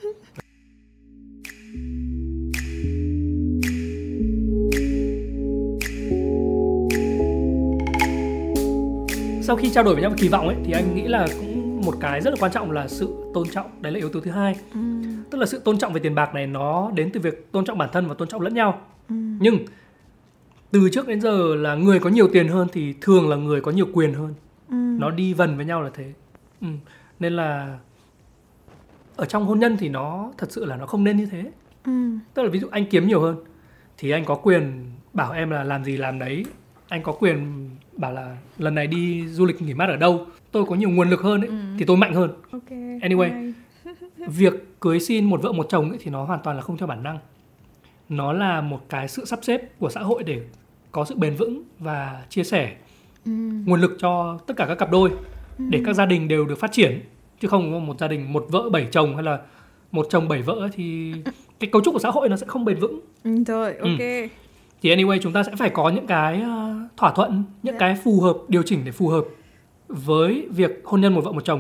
Sau khi trao đổi với nhau về kỳ vọng ấy, thì anh nghĩ là cũng một cái rất là quan trọng là sự tôn trọng. Đấy là yếu tố thứ hai. ừ. Tức là sự tôn trọng về tiền bạc này nó đến từ việc tôn trọng bản thân và tôn trọng lẫn nhau. ừ. Nhưng từ trước đến giờ là người có nhiều tiền hơn thì thường là người có nhiều quyền hơn. ừ. Nó đi vần với nhau là thế. ừ. Nên là ở trong hôn nhân thì nó thật sự là nó không nên như thế. ừ. Tức là ví dụ anh kiếm nhiều hơn thì anh có quyền bảo em là làm gì làm đấy. Anh có quyền bảo là lần này đi du lịch nghỉ mát ở đâu. Tôi có nhiều nguồn lực hơn ấy, ừ. thì tôi mạnh hơn. okay. Anyway, việc cưới xin một vợ một chồng ấy thì nó hoàn toàn là không theo bản năng. Nó là một cái sự sắp xếp của xã hội để có sự bền vững và chia sẻ ừ. nguồn lực cho tất cả các cặp đôi, ừ. để các gia đình đều được phát triển. Chứ không một gia đình một vợ bảy chồng hay là một chồng bảy vợ thì cái cấu trúc của xã hội nó sẽ không bền vững. ừ, Rồi, ok. ừ. Thì anyway, chúng ta sẽ phải có những cái uh, thỏa thuận, những yeah. cái phù hợp, điều chỉnh để phù hợp với việc hôn nhân một vợ một chồng.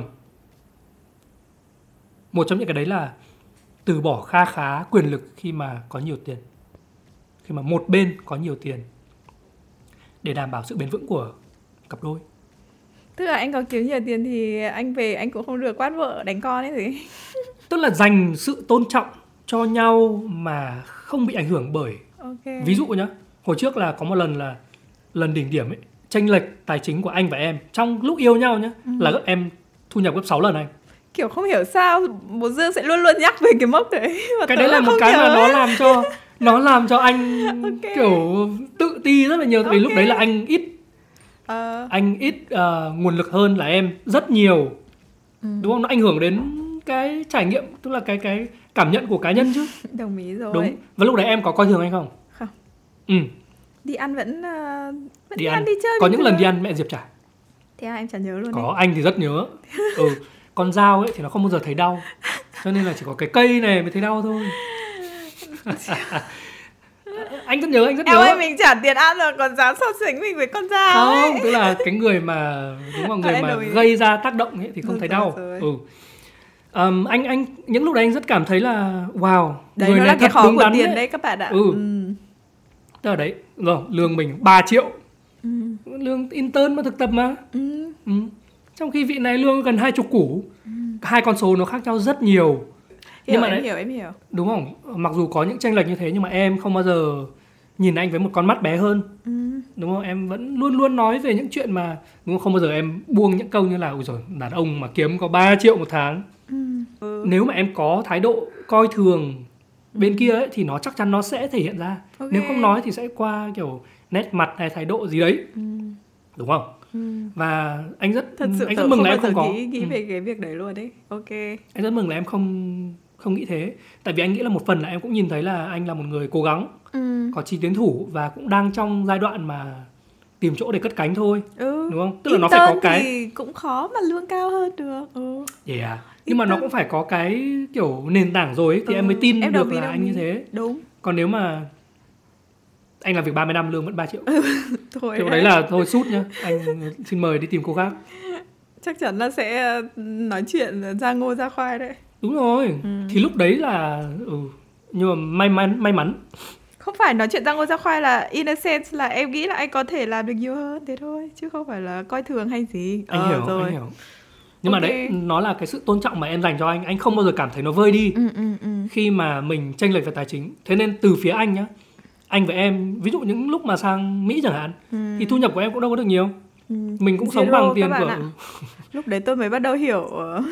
Một trong những cái đấy là từ bỏ kha khá quyền lực khi mà có nhiều tiền. Khi mà một bên có nhiều tiền. để đảm bảo sự bền vững của cặp đôi. Tức là anh có kiếm nhiều tiền thì anh về anh cũng không được quát vợ đánh con ấy gì. Tức là dành sự tôn trọng cho nhau mà không bị ảnh hưởng bởi. Okay. Ví dụ nhá, hồi trước là có một lần là lần đỉnh điểm ấy, chênh lệch tài chính của anh và em trong lúc yêu nhau nhá, ừ. là gấp em thu nhập gấp sáu lần anh. Kiểu không hiểu sao bố Dương sẽ luôn luôn nhắc về cái mốc đấy. Cái đấy là một cái mà nó làm cho nó làm cho anh okay. kiểu tự ti rất là nhiều. Tại vì okay. lúc đấy là anh ít uh. anh ít uh, nguồn lực hơn là em rất nhiều, ừ. đúng không? Nó ảnh hưởng đến cái trải nghiệm, tức là cái cái cảm nhận của cá nhân chứ. Đồng ý rồi. Đúng. Và lúc đấy em có coi thường anh không? Không. Ừ. Đi ăn vẫn, uh, vẫn đi, đi ăn. ăn đi chơi. Có những lần đi ăn mẹ Diệp trả. Thế à, em chả nhớ luôn. Có, đấy. anh thì rất nhớ. Ừ. Con dao ấy thì nó không bao giờ thấy đau, cho nên là chỉ có cái cây này mới thấy đau thôi. Anh rất nhớ, anh rất em nhớ. Em ơi, mình trả tiền ăn rồi còn dám so sánh mình với con dao không, ấy. Không, tức là cái người mà đúng là người à, mà gây ra tác động ấy thì không được thấy đau. Rồi. Ừ. Um, anh anh những lúc đấy anh rất cảm thấy là wow, đấy người nó này là cái thật khó đúng của đắn tiền đấy. đấy các bạn ạ. Ừ. ừ. Tức là đấy, rồi lương mình ba triệu. Ừ. Lương intern mà thực tập mà. Ừ. Ừ. Trong khi vị này lương gần hai chục củ. Ừ. Hai con số nó khác nhau rất nhiều. Hiểu, nhưng mà em đấy, hiểu, em hiểu. Đúng không? Mặc dù có những chênh lệch như thế nhưng mà em không bao giờ nhìn anh với một con mắt bé hơn. Ừ. Đúng không? Em vẫn luôn luôn nói về những chuyện mà đúng không? Không bao giờ em buông những câu như là ôi giời, đàn ông mà kiếm có ba triệu một tháng. Ừ. Ừ. Nếu mà em có thái độ coi thường bên kia ấy, thì nó chắc chắn nó sẽ thể hiện ra. Okay. Nếu không nói thì sẽ qua kiểu nét mặt hay thái độ gì đấy. Ừ. Đúng không? Ừ. Và anh rất Thật sự anh rất mừng là em không có nghĩ, nghĩ ừ. về cái việc đấy luôn đấy. Ok. Anh rất mừng là em không không nghĩ thế. Tại vì anh nghĩ là một phần là em cũng nhìn thấy là anh là một người cố gắng, ừ. có chí tiến thủ và cũng đang trong giai đoạn mà tìm chỗ để cất cánh thôi. Ừ. Đúng không? Tức là intern nó phải có cái thì cũng khó mà lương cao hơn được. Ừ. Yeah. Nhưng mà nó cũng phải có cái kiểu nền tảng rồi ấy, thì ừ. em mới tin em được là anh như thế. Đúng. Còn nếu mà anh làm việc ba mươi năm lương vẫn ba triệu. Ừ. Thôi thì đấy. đấy là thôi sút nhá. Anh xin mời đi tìm cô khác. Chắc chắn là sẽ nói chuyện ra ngô ra khoai đấy. Đúng rồi. Ừ. Thì lúc đấy là ừ. nhưng mà may mắn may mắn. Không phải nói chuyện ra ngô ra khoai là in a sense là em nghĩ là anh có thể làm được nhiều hơn thế thôi, chứ không phải là coi thường hay gì. Anh ờ, hiểu, rồi. anh hiểu. Nhưng okay. mà đấy, nó là cái sự tôn trọng mà em dành cho anh. Anh không bao giờ cảm thấy nó vơi đi ừ, ừ, ừ. khi mà mình chênh lệch về tài chính. Thế nên từ phía anh nhá, anh và em, ví dụ những lúc mà sang Mỹ chẳng hạn, ừ. thì thu nhập của em cũng đâu có được nhiều. ừ. Mình cũng Zero, sống bằng tiền của... Lúc đấy tôi mới bắt đầu hiểu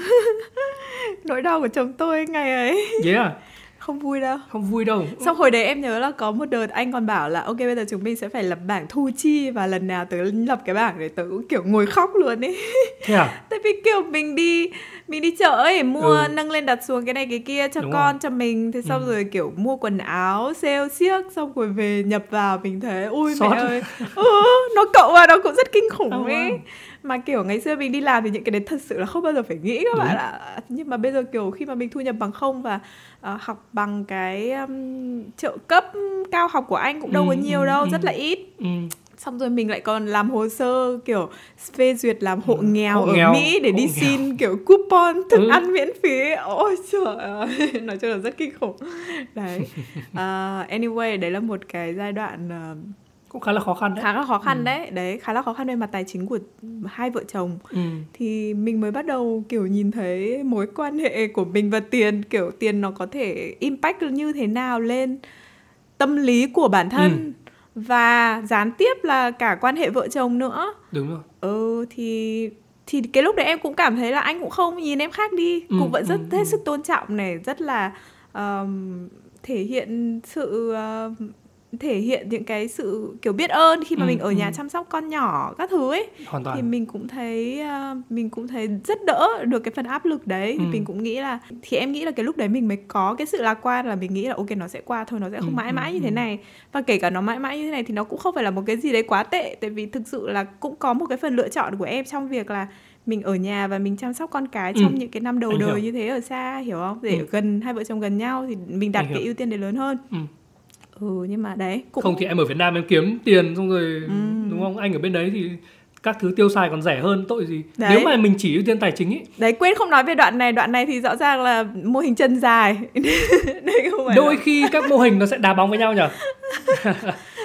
nỗi đau của chồng tôi ngày ấy. Yeah. Không vui đâu. Không vui đâu. Xong hồi đấy em nhớ là có một đợt anh còn bảo là ok bây giờ chúng mình sẽ phải lập bảng thu chi, và lần nào tớ lập cái bảng đấy tớ cũng kiểu ngồi khóc luôn ấy. Thế à? Tại vì kiểu mình đi mình đi chợ ấy, mua ừ. nâng lên đặt xuống cái này cái kia cho Đúng con rồi. Cho mình, thế xong ừ. rồi kiểu mua quần áo sale xiếc, xong rồi về nhập vào mình thấy ui Xót. Mẹ ơi ừ, nó cộng vào nó cũng rất kinh khủng oh, ấy wow. Mà kiểu ngày xưa mình đi làm thì những cái đấy thật sự là không bao giờ phải nghĩ các Đúng. Bạn ạ. Nhưng mà bây giờ kiểu khi mà mình thu nhập bằng không và uh, học bằng cái um, trợ cấp cao học của anh cũng đâu ừ, có nhiều ừ, đâu, ừ, rất là ít ừ. Xong rồi mình lại còn làm hồ sơ kiểu phê duyệt làm hộ nghèo hộ ở nghèo, Mỹ để đi nghèo. Xin kiểu coupon thức ừ. ăn miễn phí. Ôi trời ơi, nói chung là rất kinh khủng. Đấy. Uh, anyway, đấy là một cái giai đoạn uh, cũng khá là khó khăn đấy. Khá là khó khăn ừ. đấy. Đấy, khá là khó khăn về mặt tài chính của hai vợ chồng. Ừ. Thì mình mới bắt đầu kiểu nhìn thấy mối quan hệ của mình và tiền, kiểu tiền nó có thể impact như thế nào lên tâm lý của bản thân. Ừ. Và gián tiếp là cả quan hệ vợ chồng nữa. Đúng rồi. Ừ, thì thì cái lúc đấy em cũng cảm thấy là anh cũng không nhìn em khác đi, ừ, cũng vẫn rất ừ, hết ừ. sức tôn trọng này, rất là um, thể hiện sự uh, thể hiện những cái sự kiểu biết ơn khi mà ừ, mình ở nhà ừ. chăm sóc con nhỏ các thứ ấy. Hoàn toàn. Thì mình cũng thấy uh, mình cũng thấy rất đỡ được cái phần áp lực đấy. Ừ. Thì mình cũng nghĩ là thì em nghĩ là cái lúc đấy mình mới có cái sự lạc quan, là mình nghĩ là ok nó sẽ qua thôi, nó sẽ không ừ, mãi mãi ừ, như thế này. Và kể cả nó mãi mãi như thế này thì nó cũng không phải là một cái gì đấy quá tệ, tại vì thực sự là cũng có một cái phần lựa chọn của em trong việc là mình ở nhà và mình chăm sóc con cái trong ừ. những cái năm đầu Anh đời hiểu. Như thế ở xa, hiểu không? Để ừ. gần hai vợ chồng gần nhau thì mình đặt Anh cái hiểu. Ưu tiên đấy lớn hơn. Ừ. Ừ, nhưng mà đấy cũng... Không thì em ở Việt Nam em kiếm tiền xong rồi ừ. đúng không? Anh ở bên đấy thì các thứ tiêu xài còn rẻ hơn, tội gì. Đấy. Nếu mà mình chỉ ưu tiên tài chính ý. Đấy, quên không nói về đoạn này. Đoạn này thì rõ ràng là mô hình chân dài. Đây không phải Đôi là... khi các mô hình nó sẽ đá bóng với nhau nhỉ.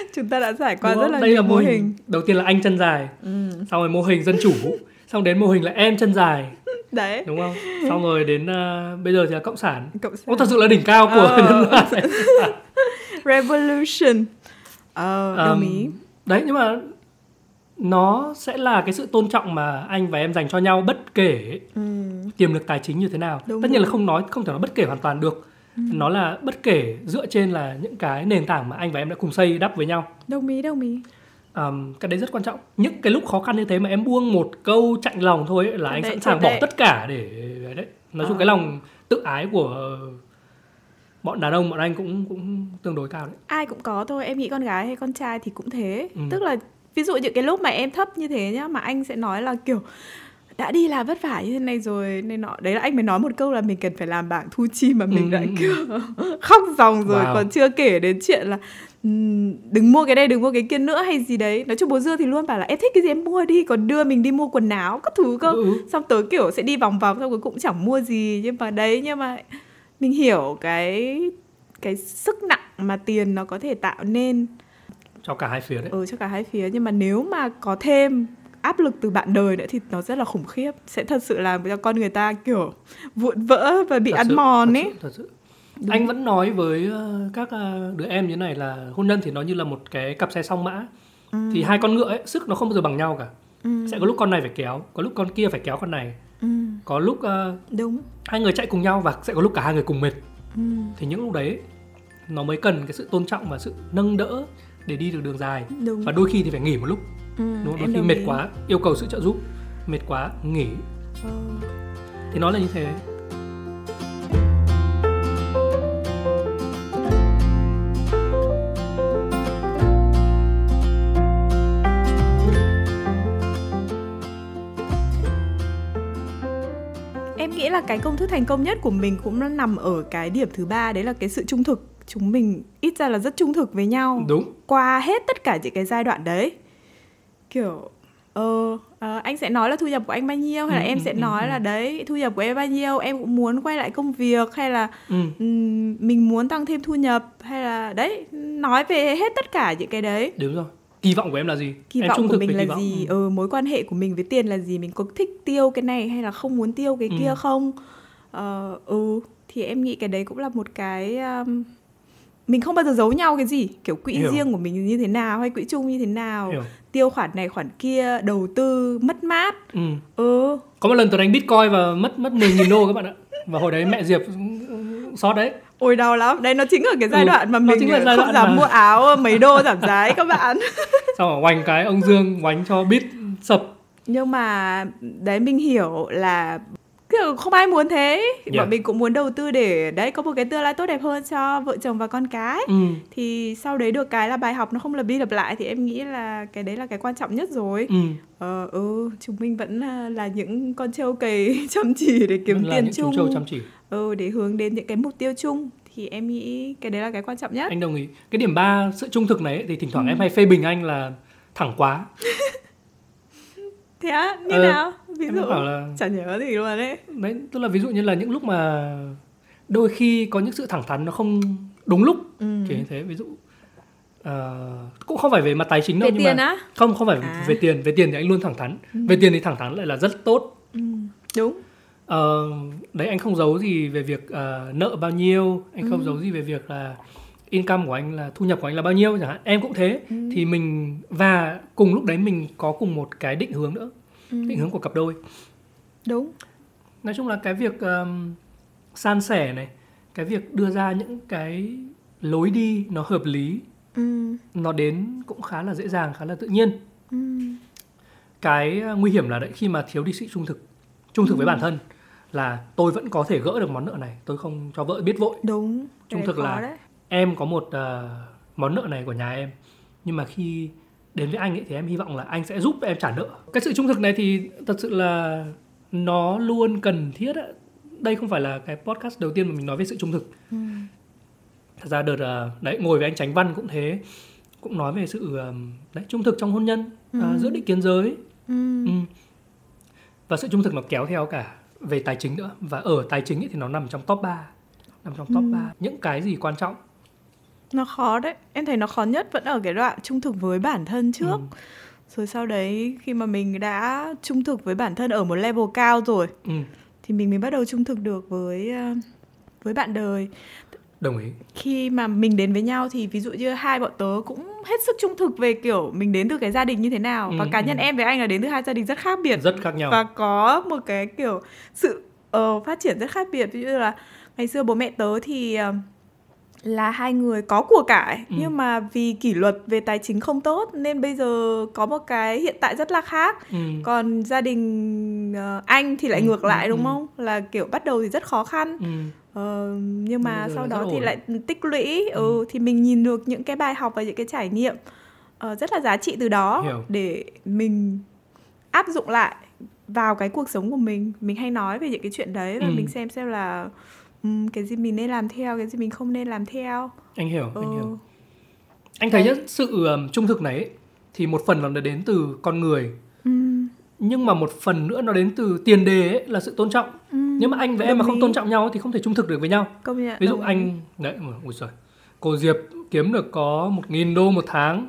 Chúng ta đã trải qua Đúng rất không? là Đây nhiều là mô mô hình. hình. Đầu tiên là anh chân dài, Ừ. xong rồi mô hình dân chủ, xong đến mô hình là em chân dài, Đấy. đúng không? Xong rồi đến uh, bây giờ thì là cộng sản. Cộng sản. Ô, thật sự là đỉnh cao của Ờ. nhân loại. Revolution. Ờ, đồng Um, ý. Đấy, nhưng mà nó sẽ là cái sự tôn trọng mà anh và em dành cho nhau bất kể Ừ. tiềm lực tài chính như thế nào. Đúng Tất nhiên rồi. là không nói không thể nói bất kể hoàn toàn được. Ừ. Nó là bất kể dựa trên là những cái nền tảng mà anh và em đã cùng xây đắp với nhau. Đồng ý, đồng ý. Um, cái đấy rất quan trọng. Những cái lúc khó khăn như thế mà em buông một câu chạnh lòng thôi ấy, là anh Đấy, sẵn sàng thật bỏ đấy. tất cả để đấy. Nói chung Ờ. cái lòng tự ái của bọn đàn ông bọn anh cũng cũng tương đối cao đấy. Ai cũng có thôi, em nghĩ con gái hay con trai thì cũng thế. Ừ. Tức là ví dụ những cái lúc mà em thấp như thế nhá, mà anh sẽ nói là kiểu đã đi làm vất vả như thế này rồi nên nọ, đấy là anh mới nói một câu là mình cần phải làm bảng thu chi mà mình Ừ. đã kiểu khóc ròng rồi. Wow. Còn chưa kể đến chuyện là ừm, đừng mua cái đây, đừng mua cái kia nữa hay gì đấy. Nói chung bố Dương thì luôn bảo là em thích cái gì em mua đi, còn đưa mình đi mua quần áo các thứ cơ. Ừ. Xong tớ kiểu sẽ đi vòng vòng, xong cuối cùng cũng chẳng mua gì. Nhưng mà đấy, nhưng mà mình hiểu cái cái sức nặng mà tiền nó có thể tạo nên Cho cả hai phía đấy. Ừ, cho cả hai phía. Nhưng mà nếu mà có thêm áp lực từ bạn đời nữa thì nó rất là khủng khiếp. Sẽ thật sự làm cho con người ta kiểu vụn vỡ và bị Thật ăn sự, mòn thật ấy. sự, thật sự. Anh vẫn nói với uh, các uh, đứa em như này là hôn nhân thì nó như là một cái cặp xe song mã. Ừ. Thì hai con ngựa ấy, sức nó không bao giờ bằng nhau cả. Ừ. Sẽ có lúc con này phải kéo, có lúc con kia phải kéo con này. Ừ. Có lúc uh, Đúng. hai người chạy cùng nhau và sẽ có lúc cả hai người cùng mệt. Ừ. Thì những lúc đấy nó mới cần cái sự tôn trọng và sự nâng đỡ để đi được đường dài. Đúng. Và đôi khi thì phải nghỉ một lúc. Ừ, đôi khi mệt ý. quá yêu cầu sự trợ giúp, mệt quá nghỉ. Ừ. Thì nó là như thế. Em nghĩ là cái công thức thành công nhất của mình cũng nằm ở cái điểm thứ ba, đấy là cái sự trung thực. Chúng mình ít ra là rất trung thực với nhau. Đúng. Qua hết tất cả những cái giai đoạn đấy. Kiểu Ờ, à, anh sẽ nói là thu nhập của anh bao nhiêu, hay là ừ, em sẽ ừ, nói ừ. là đấy, thu nhập của em bao nhiêu, em cũng muốn quay lại công việc, hay là ừ. um, mình muốn tăng thêm thu nhập, hay là đấy, nói về hết tất cả những cái đấy. Đúng rồi. Kỳ vọng của em là gì? Kỳ em vọng trung của thực mình về là gì? Ừ. ừ, mối quan hệ của mình với tiền là gì? Mình có thích tiêu cái này hay là không muốn tiêu cái ừ. kia không? Ờ, ừ, thì em nghĩ cái đấy cũng là một cái... Um, mình không bao giờ giấu nhau cái gì, kiểu quỹ Hiểu. riêng của mình như thế nào hay quỹ chung như thế nào. Hiểu. Tiêu khoản này khoản kia, đầu tư mất mát. Ừ. ừ. Có một lần tôi đánh Bitcoin và mất mất mười nghìn đô các bạn ạ. Và hồi đấy mẹ Diệp sót đấy. Ôi đau lắm. Đây nó chính ở cái giai ừ. đoạn mà mình giai không dám mà... mua áo mấy đô giảm giá các bạn. Xong rồi oanh cái ông Dương oanh cho Bit sập. Nhưng mà đấy mình hiểu là không ai muốn thế. Yeah. Bọn mình cũng muốn đầu tư để đấy có một cái tương lai tốt đẹp hơn cho vợ chồng và con cái. ừ. Thì sau đấy được cái là bài học nó không lặp đi lặp lại. Thì em nghĩ là cái đấy là cái quan trọng nhất rồi. ừ. Ờ, ừ, chúng mình vẫn là những con trâu cày chăm chỉ để kiếm vẫn tiền chung. Trâu chăm chỉ. Ừ, để hướng đến những cái mục tiêu chung. Thì em nghĩ cái đấy là cái quan trọng nhất. Anh đồng ý. Cái điểm ba, sự trung thực này thì thỉnh thoảng ừ. em hay phê bình anh là thẳng quá. Thế á? Như ờ, nào? Ví dụ là... chả nhớ gì luôn đấy. Đấy, tức là ví dụ như là những lúc mà đôi khi có những sự thẳng thắn nó không đúng lúc. ừ. Kiểu như thế, ví dụ uh, cũng không phải về mặt tài chính đâu. Về nhưng tiền mà... á? Không, không phải à. về tiền. Về tiền thì anh luôn thẳng thắn. ừ. Về tiền thì thẳng thắn lại là rất tốt. ừ. Đúng. uh, Đấy, anh không giấu gì về việc uh, nợ bao nhiêu. Anh ừ. không giấu gì về việc là income của anh, là thu nhập của anh là bao nhiêu chẳng hạn. Em cũng thế. ừ. Thì mình, và cùng lúc đấy mình có cùng một cái định hướng nữa. ừ. Định hướng của cặp đôi. Đúng. Nói chung là cái việc um, san sẻ này, cái việc đưa ra những cái lối đi nó hợp lý, ừ. nó đến cũng khá là dễ dàng, khá là tự nhiên. ừ. Cái nguy hiểm là đấy, khi mà thiếu đi sự trung thực Trung thực ừ. với bản thân, là tôi vẫn có thể gỡ được món nợ này, tôi không cho vợ biết vội. Đúng. Trung thực là đấy. Em có một uh, món nợ này của nhà em, nhưng mà khi đến với anh ấy thì em hy vọng là anh sẽ giúp em trả nợ. Cái sự trung thực này thì thật sự là nó luôn cần thiết á. Đây không phải là cái podcast đầu tiên mà mình nói về sự trung thực. ừ. Thật ra đợt uh, đấy, ngồi với anh Chánh Văn cũng thế, cũng nói về sự uh, đấy, trung thực trong hôn nhân, ừ. uh, giữa định kiến giới. ừ. Ừ. Và sự trung thực nó kéo theo cả về tài chính nữa. Và ở tài chính ấy thì nó nằm trong top ba. Nằm trong top ừ. ba. Những cái gì quan trọng Nó khó đấy. Em thấy nó khó nhất vẫn ở cái đoạn trung thực với bản thân trước. Ừ. Rồi sau đấy khi mà mình đã trung thực với bản thân ở một level cao rồi, ừ. thì mình mới bắt đầu trung thực được với với bạn đời. Đồng ý. Khi mà mình đến với nhau thì ví dụ như hai bọn tớ cũng hết sức trung thực về kiểu mình đến từ cái gia đình như thế nào. ừ, Và cá nhân ừ. em với anh là đến từ hai gia đình rất khác biệt, rất khác nhau, và có một cái kiểu sự uh, phát triển rất khác biệt. Ví dụ như là ngày xưa bố mẹ tớ thì uh, là hai người có của cải, ừ. nhưng mà vì kỷ luật về tài chính không tốt nên bây giờ có một cái hiện tại rất là khác. ừ. Còn gia đình uh, anh thì lại ừ. ngược lại, ừ. đúng không? Là kiểu bắt đầu thì rất khó khăn, ừ. uh, nhưng mà sau đó thì ổn. Lại tích lũy, ừ. Ừ, thì mình nhìn được những cái bài học và những cái trải nghiệm uh, rất là giá trị từ đó. Hiểu. Để mình áp dụng lại vào cái cuộc sống của mình. Mình hay nói về những cái chuyện đấy và ừ. mình xem xem là um, cái gì mình nên làm theo, cái gì mình không nên làm theo. Anh hiểu, ừ. anh hiểu. Anh thấy nhất sự um, trung thực này ấy, thì một phần là nó đến từ con người, ừ. nhưng mà một phần nữa nó đến từ tiền đề ấy, là sự tôn trọng. ừ. Nhưng mà anh với em mà không tôn trọng nhau thì không thể trung thực được với nhau. Công nhận, ví dụ anh đấy, ôi trời, cô Diệp kiếm được có một nghìn đô một tháng.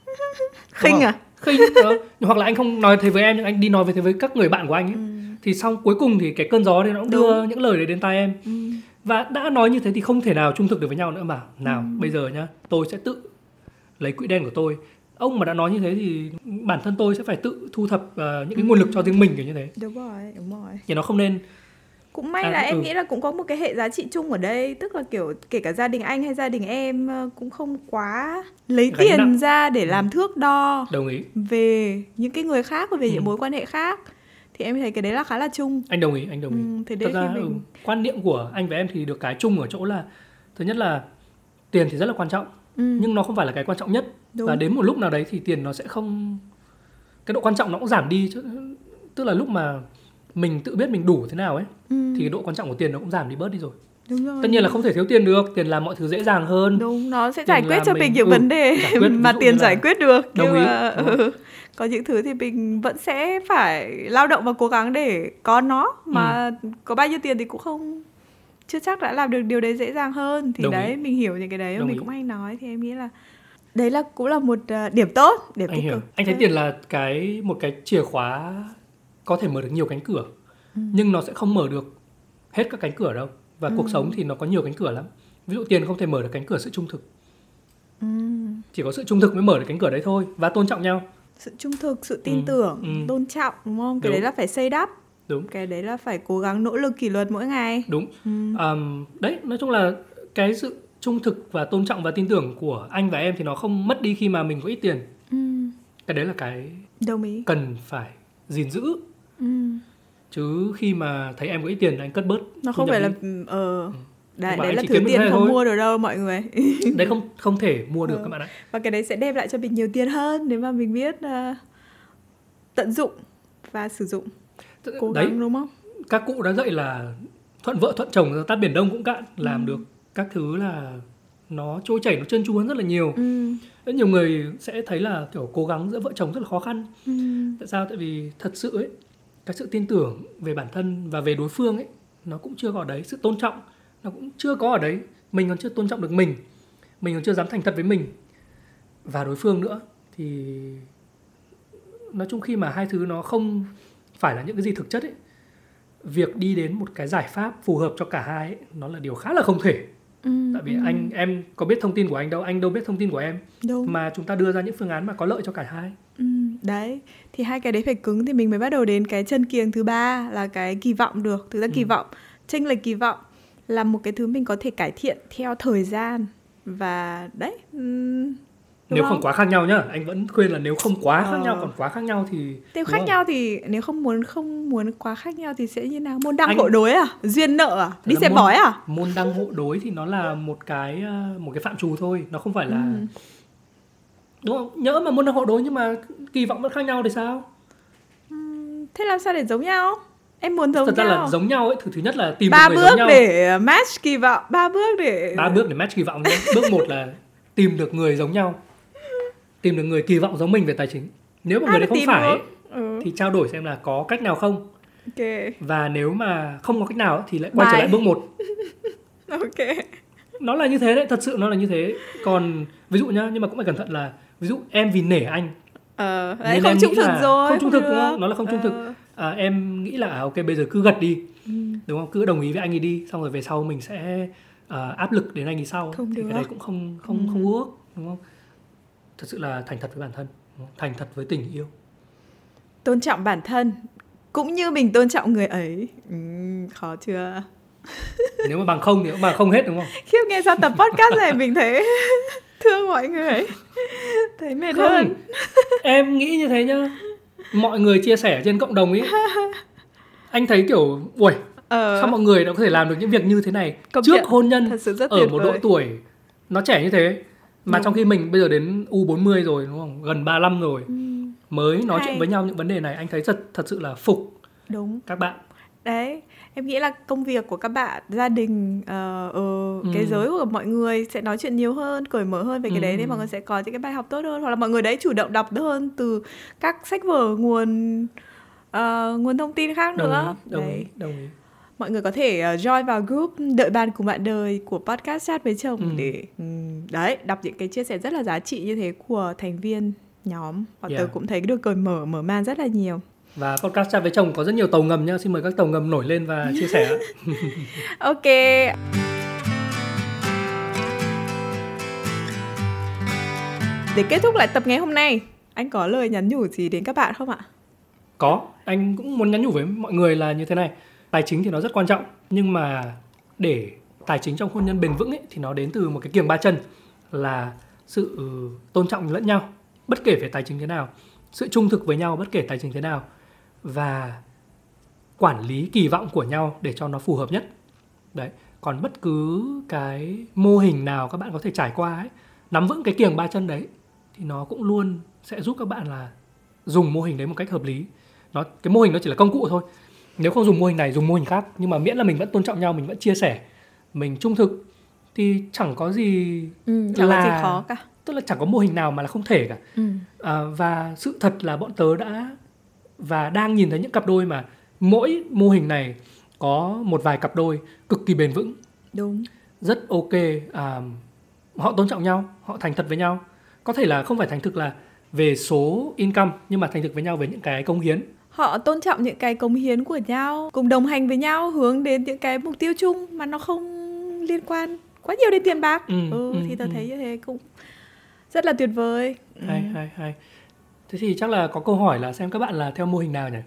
Khinh à? Khinh. Hoặc là anh không nói thế với em nhưng anh đi nói về thế với các người bạn của anh ấy. ừ. Thì xong cuối cùng thì cái cơn gió đấy nó cũng đưa Đúng. những lời đấy đến tai em. ừ. Và đã nói như thế thì không thể nào trung thực được với nhau nữa mà. Nào, ừ. bây giờ nhá, tôi sẽ tự lấy quỹ đen của tôi. Ông mà đã nói như thế thì bản thân tôi sẽ phải tự thu thập uh, những cái nguồn lực cho riêng mình kiểu như thế. Đúng rồi, đúng rồi. Thì nó không nên. Cũng may à, là em ừ. nghĩ là cũng có một cái hệ giá trị chung ở đây. Tức là kiểu kể cả gia đình anh hay gia đình em cũng không quá lấy Gánh tiền nặng. ra để ừ. làm thước đo Đồng ý. về những cái người khác và về ừ. những mối quan hệ khác. Thì em thấy cái đấy là khá là chung. Anh đồng ý, anh đồng ý. ừ, thế Thật ra mình... ừ, quan niệm của anh và em thì được cái chung ở chỗ là thứ nhất là tiền thì rất là quan trọng, ừ. nhưng nó không phải là cái quan trọng nhất. Đúng. Và đến một lúc nào đấy thì tiền nó sẽ không, cái độ quan trọng nó cũng giảm đi. Tức là lúc mà mình tự biết mình đủ thế nào ấy, ừ. thì cái độ quan trọng của tiền nó cũng giảm đi bớt đi rồi. Đúng rồi. Tất nhiên là không thể thiếu tiền được, tiền làm mọi thứ dễ dàng hơn. Đúng, nó sẽ giải quyết cho mình những ừ, vấn đề quyết, mà tiền giải quyết được. Đồng nhưng ý. Mà, ừ, có những thứ thì mình vẫn sẽ phải lao động và cố gắng để có nó. Mà ừ. có bao nhiêu tiền thì cũng không, chưa chắc đã làm được điều đấy dễ dàng hơn. Thì Đồng đấy, ý. mình hiểu những cái đấy và mình ý. cũng hay nói. Thì em nghĩ là đấy là cũng là một điểm tốt, điểm tích cực. Anh thấy tiền là cái một cái chìa khóa có thể mở được nhiều cánh cửa, ừ. nhưng nó sẽ không mở được hết các cánh cửa đâu. Và ừ. cuộc sống thì nó có nhiều cánh cửa lắm. Ví dụ tiền không thể mở được cánh cửa sự trung thực. ừ. Chỉ có sự trung thực mới mở được cánh cửa đấy thôi. Và tôn trọng nhau. Sự trung thực, sự tin ừ. tưởng, ừ. tôn trọng, đúng không? Cái đúng. đấy là phải xây đắp. Đúng. Cái đấy là phải cố gắng nỗ lực kỷ luật mỗi ngày. Đúng. ừ. um, Đấy, nói chung là cái sự trung thực và tôn trọng và tin tưởng của anh và em thì nó không mất đi khi mà mình có ít tiền. ừ. Cái đấy là cái Đồng ý. cần phải gìn giữ. ừ. Chứ khi mà thấy em có ít tiền anh cất bớt. Nó không phải đi. là ờ ừ. Đấy, đấy là thứ tiền không thôi. mua được đâu mọi người. Đấy không không thể mua được ừ. các bạn ạ. Và cái đấy sẽ đem lại cho mình nhiều tiền hơn nếu mà mình biết uh, tận dụng và sử dụng. Cố đấy, gắng, đúng không? Các cụ đã dạy là thuận vợ thuận chồng tát biển đông cũng cạn. Làm ừ. được các thứ là nó trôi chảy, nó trơn tru hơn rất là nhiều. ừ. Rất nhiều người sẽ thấy là kiểu cố gắng giữa vợ chồng rất là khó khăn. ừ. Tại sao? Tại vì thật sự ấy, cái sự tin tưởng về bản thân và về đối phương ấy nó cũng chưa có ở đấy. Sự tôn trọng nó cũng chưa có ở đấy. Mình còn chưa tôn trọng được mình, mình còn chưa dám thành thật với mình và đối phương nữa. Thì nói chung khi mà hai thứ nó không phải là những cái gì thực chất ấy, việc đi đến một cái giải pháp phù hợp cho cả hai ấy, nó là điều khá là không thể. ừ, Tại vì ừ. anh em có biết thông tin của anh đâu, anh đâu biết thông tin của em. Đúng. Mà chúng ta đưa ra những phương án mà có lợi cho cả hai. ừ, Đấy, thì hai cái đấy phải cứng thì mình mới bắt đầu đến cái chân kiềng thứ ba là cái kỳ vọng được. Thực ra ừ. kỳ vọng, chênh lệch kỳ vọng là một cái thứ mình có thể cải thiện theo thời gian. Và đấy, nếu không? không quá khác nhau nhá, anh vẫn khuyên là nếu không quá khác ờ. nhau, còn quá khác nhau thì nếu khác không? nhau thì nếu không muốn không muốn quá khác nhau thì sẽ như nào? Môn đăng anh... hộ đối à? Duyên nợ à? Đi xe môn, bói à? Môn đăng hộ đối thì nó là một cái một cái phạm trù thôi, nó không phải là ừ. đúng không? Nhỡ mà môn đăng hộ đối nhưng mà kỳ vọng vẫn khác nhau thì sao? Ừ, thế làm sao để giống nhau? Em muốn giống Thật nhau. Thật ra là giống nhau ấy, thứ thứ nhất là tìm ba một người giống nhau. Ba bước để match kỳ vọng, ba bước để ba bước để match kỳ vọng. Bước một là tìm được người giống nhau, tìm được người kỳ vọng giống mình về tài chính. Nếu mà à, người đấy không phải ừ. thì trao đổi xem là có cách nào không. Okay. Và nếu mà không có cách nào thì lại quay Bye. trở lại bước một. Ok. Nó là như thế đấy, thật sự nó là như thế. Còn ví dụ nhá, nhưng mà cũng phải cẩn thận là ví dụ em vì nể anh Ờ, đấy, không trung thực rồi. Không trung thực được. nữa, nó là không trung thực. Ờ. À, em nghĩ là à, ok bây giờ cứ gật đi, ừ. đúng không? Cứ đồng ý với anh ấy đi, xong rồi về sau mình sẽ uh, áp lực đến anh ấy sau. Không thì được. cái đấy cũng không không ừ. không work, đúng không? Thật sự là thành thật với bản thân, thành thật với tình yêu, tôn trọng bản thân cũng như mình tôn trọng người ấy. Ừ, khó chưa? Nếu mà bằng không thì cũng bằng không hết, đúng không? Khiếp, nghe sau tập podcast này mình thấy thương mọi người, thấy mệt không, hơn. Em nghĩ như thế nhá. Mọi người chia sẻ trên cộng đồng ấy, anh thấy kiểu ui, ờ. sao mọi người đã có thể làm được những việc như thế này Công trước chuyện. hôn nhân ở một độ tuổi nó trẻ như thế. Mà đúng. Trong khi mình bây giờ đến u bốn mươi rồi, đúng không? Gần ba mươi lăm rồi, ừ. mới nói Hay. chuyện với nhau những vấn đề này. Anh thấy thật thật sự là phục đúng các bạn. Đấy, em nghĩ là công việc của các bạn, gia đình, uh, ở ừ. cái giới của mọi người sẽ nói chuyện nhiều hơn, cởi mở hơn về cái ừ. đấy, nên mọi người sẽ có những cái bài học tốt hơn. Hoặc là mọi người đấy chủ động đọc hơn từ các sách vở, nguồn uh, nguồn thông tin khác đồng nữa. Ý, đồng đấy. ý, đồng ý. Mọi người có thể uh, join vào group Đợi Bạn Cùng Bạn Đời của podcast Chat với Chồng ừ. để um, đấy đọc những cái chia sẻ rất là giá trị như thế của thành viên nhóm. Và yeah. tớ cũng thấy được cởi mở, mở mang rất là nhiều. Và podcast Chat với Chồng có rất nhiều tàu ngầm nhá. Xin mời các tàu ngầm nổi lên và chia sẻ. Ok. Để kết thúc lại tập ngày hôm nay, anh có lời nhắn nhủ gì đến các bạn không ạ? Có, anh cũng muốn nhắn nhủ với mọi người là như thế này. Tài chính thì nó rất quan trọng, nhưng mà để tài chính trong hôn nhân bền vững ấy, thì nó đến từ một cái kiềng ba chân, là sự tôn trọng lẫn nhau, bất kể về tài chính thế nào, sự trung thực với nhau bất kể tài chính thế nào, và quản lý kỳ vọng của nhau để cho nó phù hợp nhất. Đấy. Còn bất cứ cái mô hình nào các bạn có thể trải qua ấy, nắm vững cái kiềng ba chân đấy thì nó cũng luôn sẽ giúp các bạn là dùng mô hình đấy một cách hợp lý. Nó, cái mô hình nó chỉ là công cụ thôi. Nếu không dùng mô hình này, dùng mô hình khác, nhưng mà miễn là mình vẫn tôn trọng nhau, mình vẫn chia sẻ, mình trung thực, thì chẳng có gì ừ, chẳng là có gì khó cả. Tức là chẳng có mô hình nào mà là không thể cả. ừ. à, Và sự thật là bọn tớ đã và đang nhìn thấy những cặp đôi mà mỗi mô hình này có một vài cặp đôi cực kỳ bền vững. Đúng. Rất ok. à, Họ tôn trọng nhau, họ thành thật với nhau. Có thể là không phải thành thực là về số income, nhưng mà thành thực với nhau về những cái công hiến. Họ tôn trọng những cái cống hiến của nhau, cùng đồng hành với nhau hướng đến những cái mục tiêu chung mà nó không liên quan quá nhiều đến tiền bạc. ừ, ừ, ừ, Thì tớ ừ. thấy như thế cũng rất là tuyệt vời. Hay, ừ. hay, hay. Thế thì chắc là có câu hỏi là xem các bạn là theo mô hình nào nhỉ?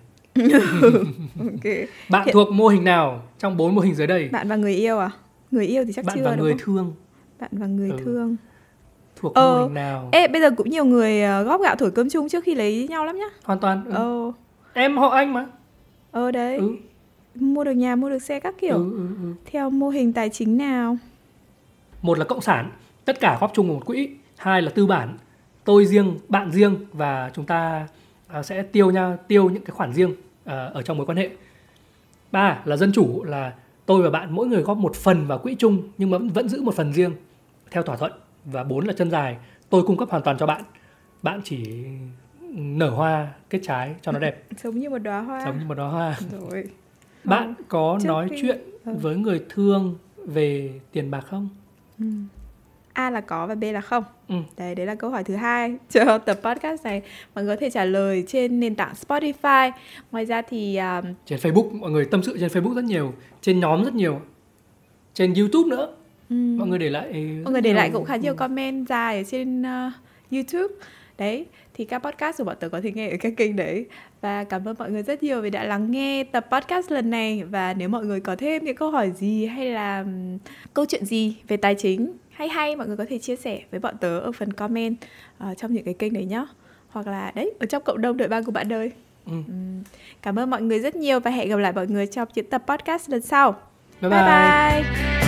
Okay. Bạn Hiện... thuộc mô hình nào trong bốn mô hình dưới đây? Bạn và người yêu à? Người yêu thì chắc bạn chưa. Bạn và người không? thương. Bạn và người ừ. thương. Thuộc ờ, mô hình nào? Ê, bây giờ cũng nhiều người góp gạo thổi cơm chung trước khi lấy nhau lắm nhá. Hoàn toàn. Ừ. Ờ. Em họ anh mà. Ờ đấy. Ừ. Mua được nhà, mua được xe các kiểu. Ừ, ừ, ừ. Theo mô hình tài chính nào? Một là cộng sản, tất cả góp chung vào một quỹ. Hai là tư bản, tôi riêng, bạn riêng, và chúng ta sẽ tiêu nhau tiêu những cái khoản riêng ở trong mối quan hệ. Ba là dân chủ, là tôi và bạn mỗi người góp một phần vào quỹ chung nhưng mà vẫn giữ một phần riêng theo thỏa thuận. Và bốn là chân dài, tôi cung cấp hoàn toàn cho bạn, bạn chỉ nở hoa kết trái cho nó đẹp. Giống như một đóa hoa. Giống như một đóa hoa. Rồi. Bạn có Trước nói khi... chuyện ừ. với người thương về tiền bạc không? Ừ. A là có và B là không. ừ. Đấy, đấy là câu hỏi thứ hai cho tập podcast này. Mọi người có thể trả lời trên nền tảng Spotify. Ngoài ra thì um... trên Facebook, mọi người tâm sự trên Facebook rất nhiều, trên nhóm rất nhiều, trên YouTube nữa. ừ. Mọi người để lại Mọi người để nhiều... lại cũng khá nhiều ừ. comment dài ở trên uh, YouTube. Đấy, thì các podcast của bọn tớ có thể nghe ở các kênh đấy. Và cảm ơn mọi người rất nhiều vì đã lắng nghe tập podcast lần này. Và nếu mọi người có thêm những câu hỏi gì hay là um, câu chuyện gì về tài chính hay hay, mọi người có thể chia sẻ với bọn tớ ở phần comment uh, trong những cái kênh đấy nhá. Hoặc là đấy, ở trong cộng đồng Đợi Bạn Cùng Bạn Đời. ừ. um, Cảm ơn mọi người rất nhiều và hẹn gặp lại mọi người trong những tập podcast lần sau. Bye bye, bye, bye.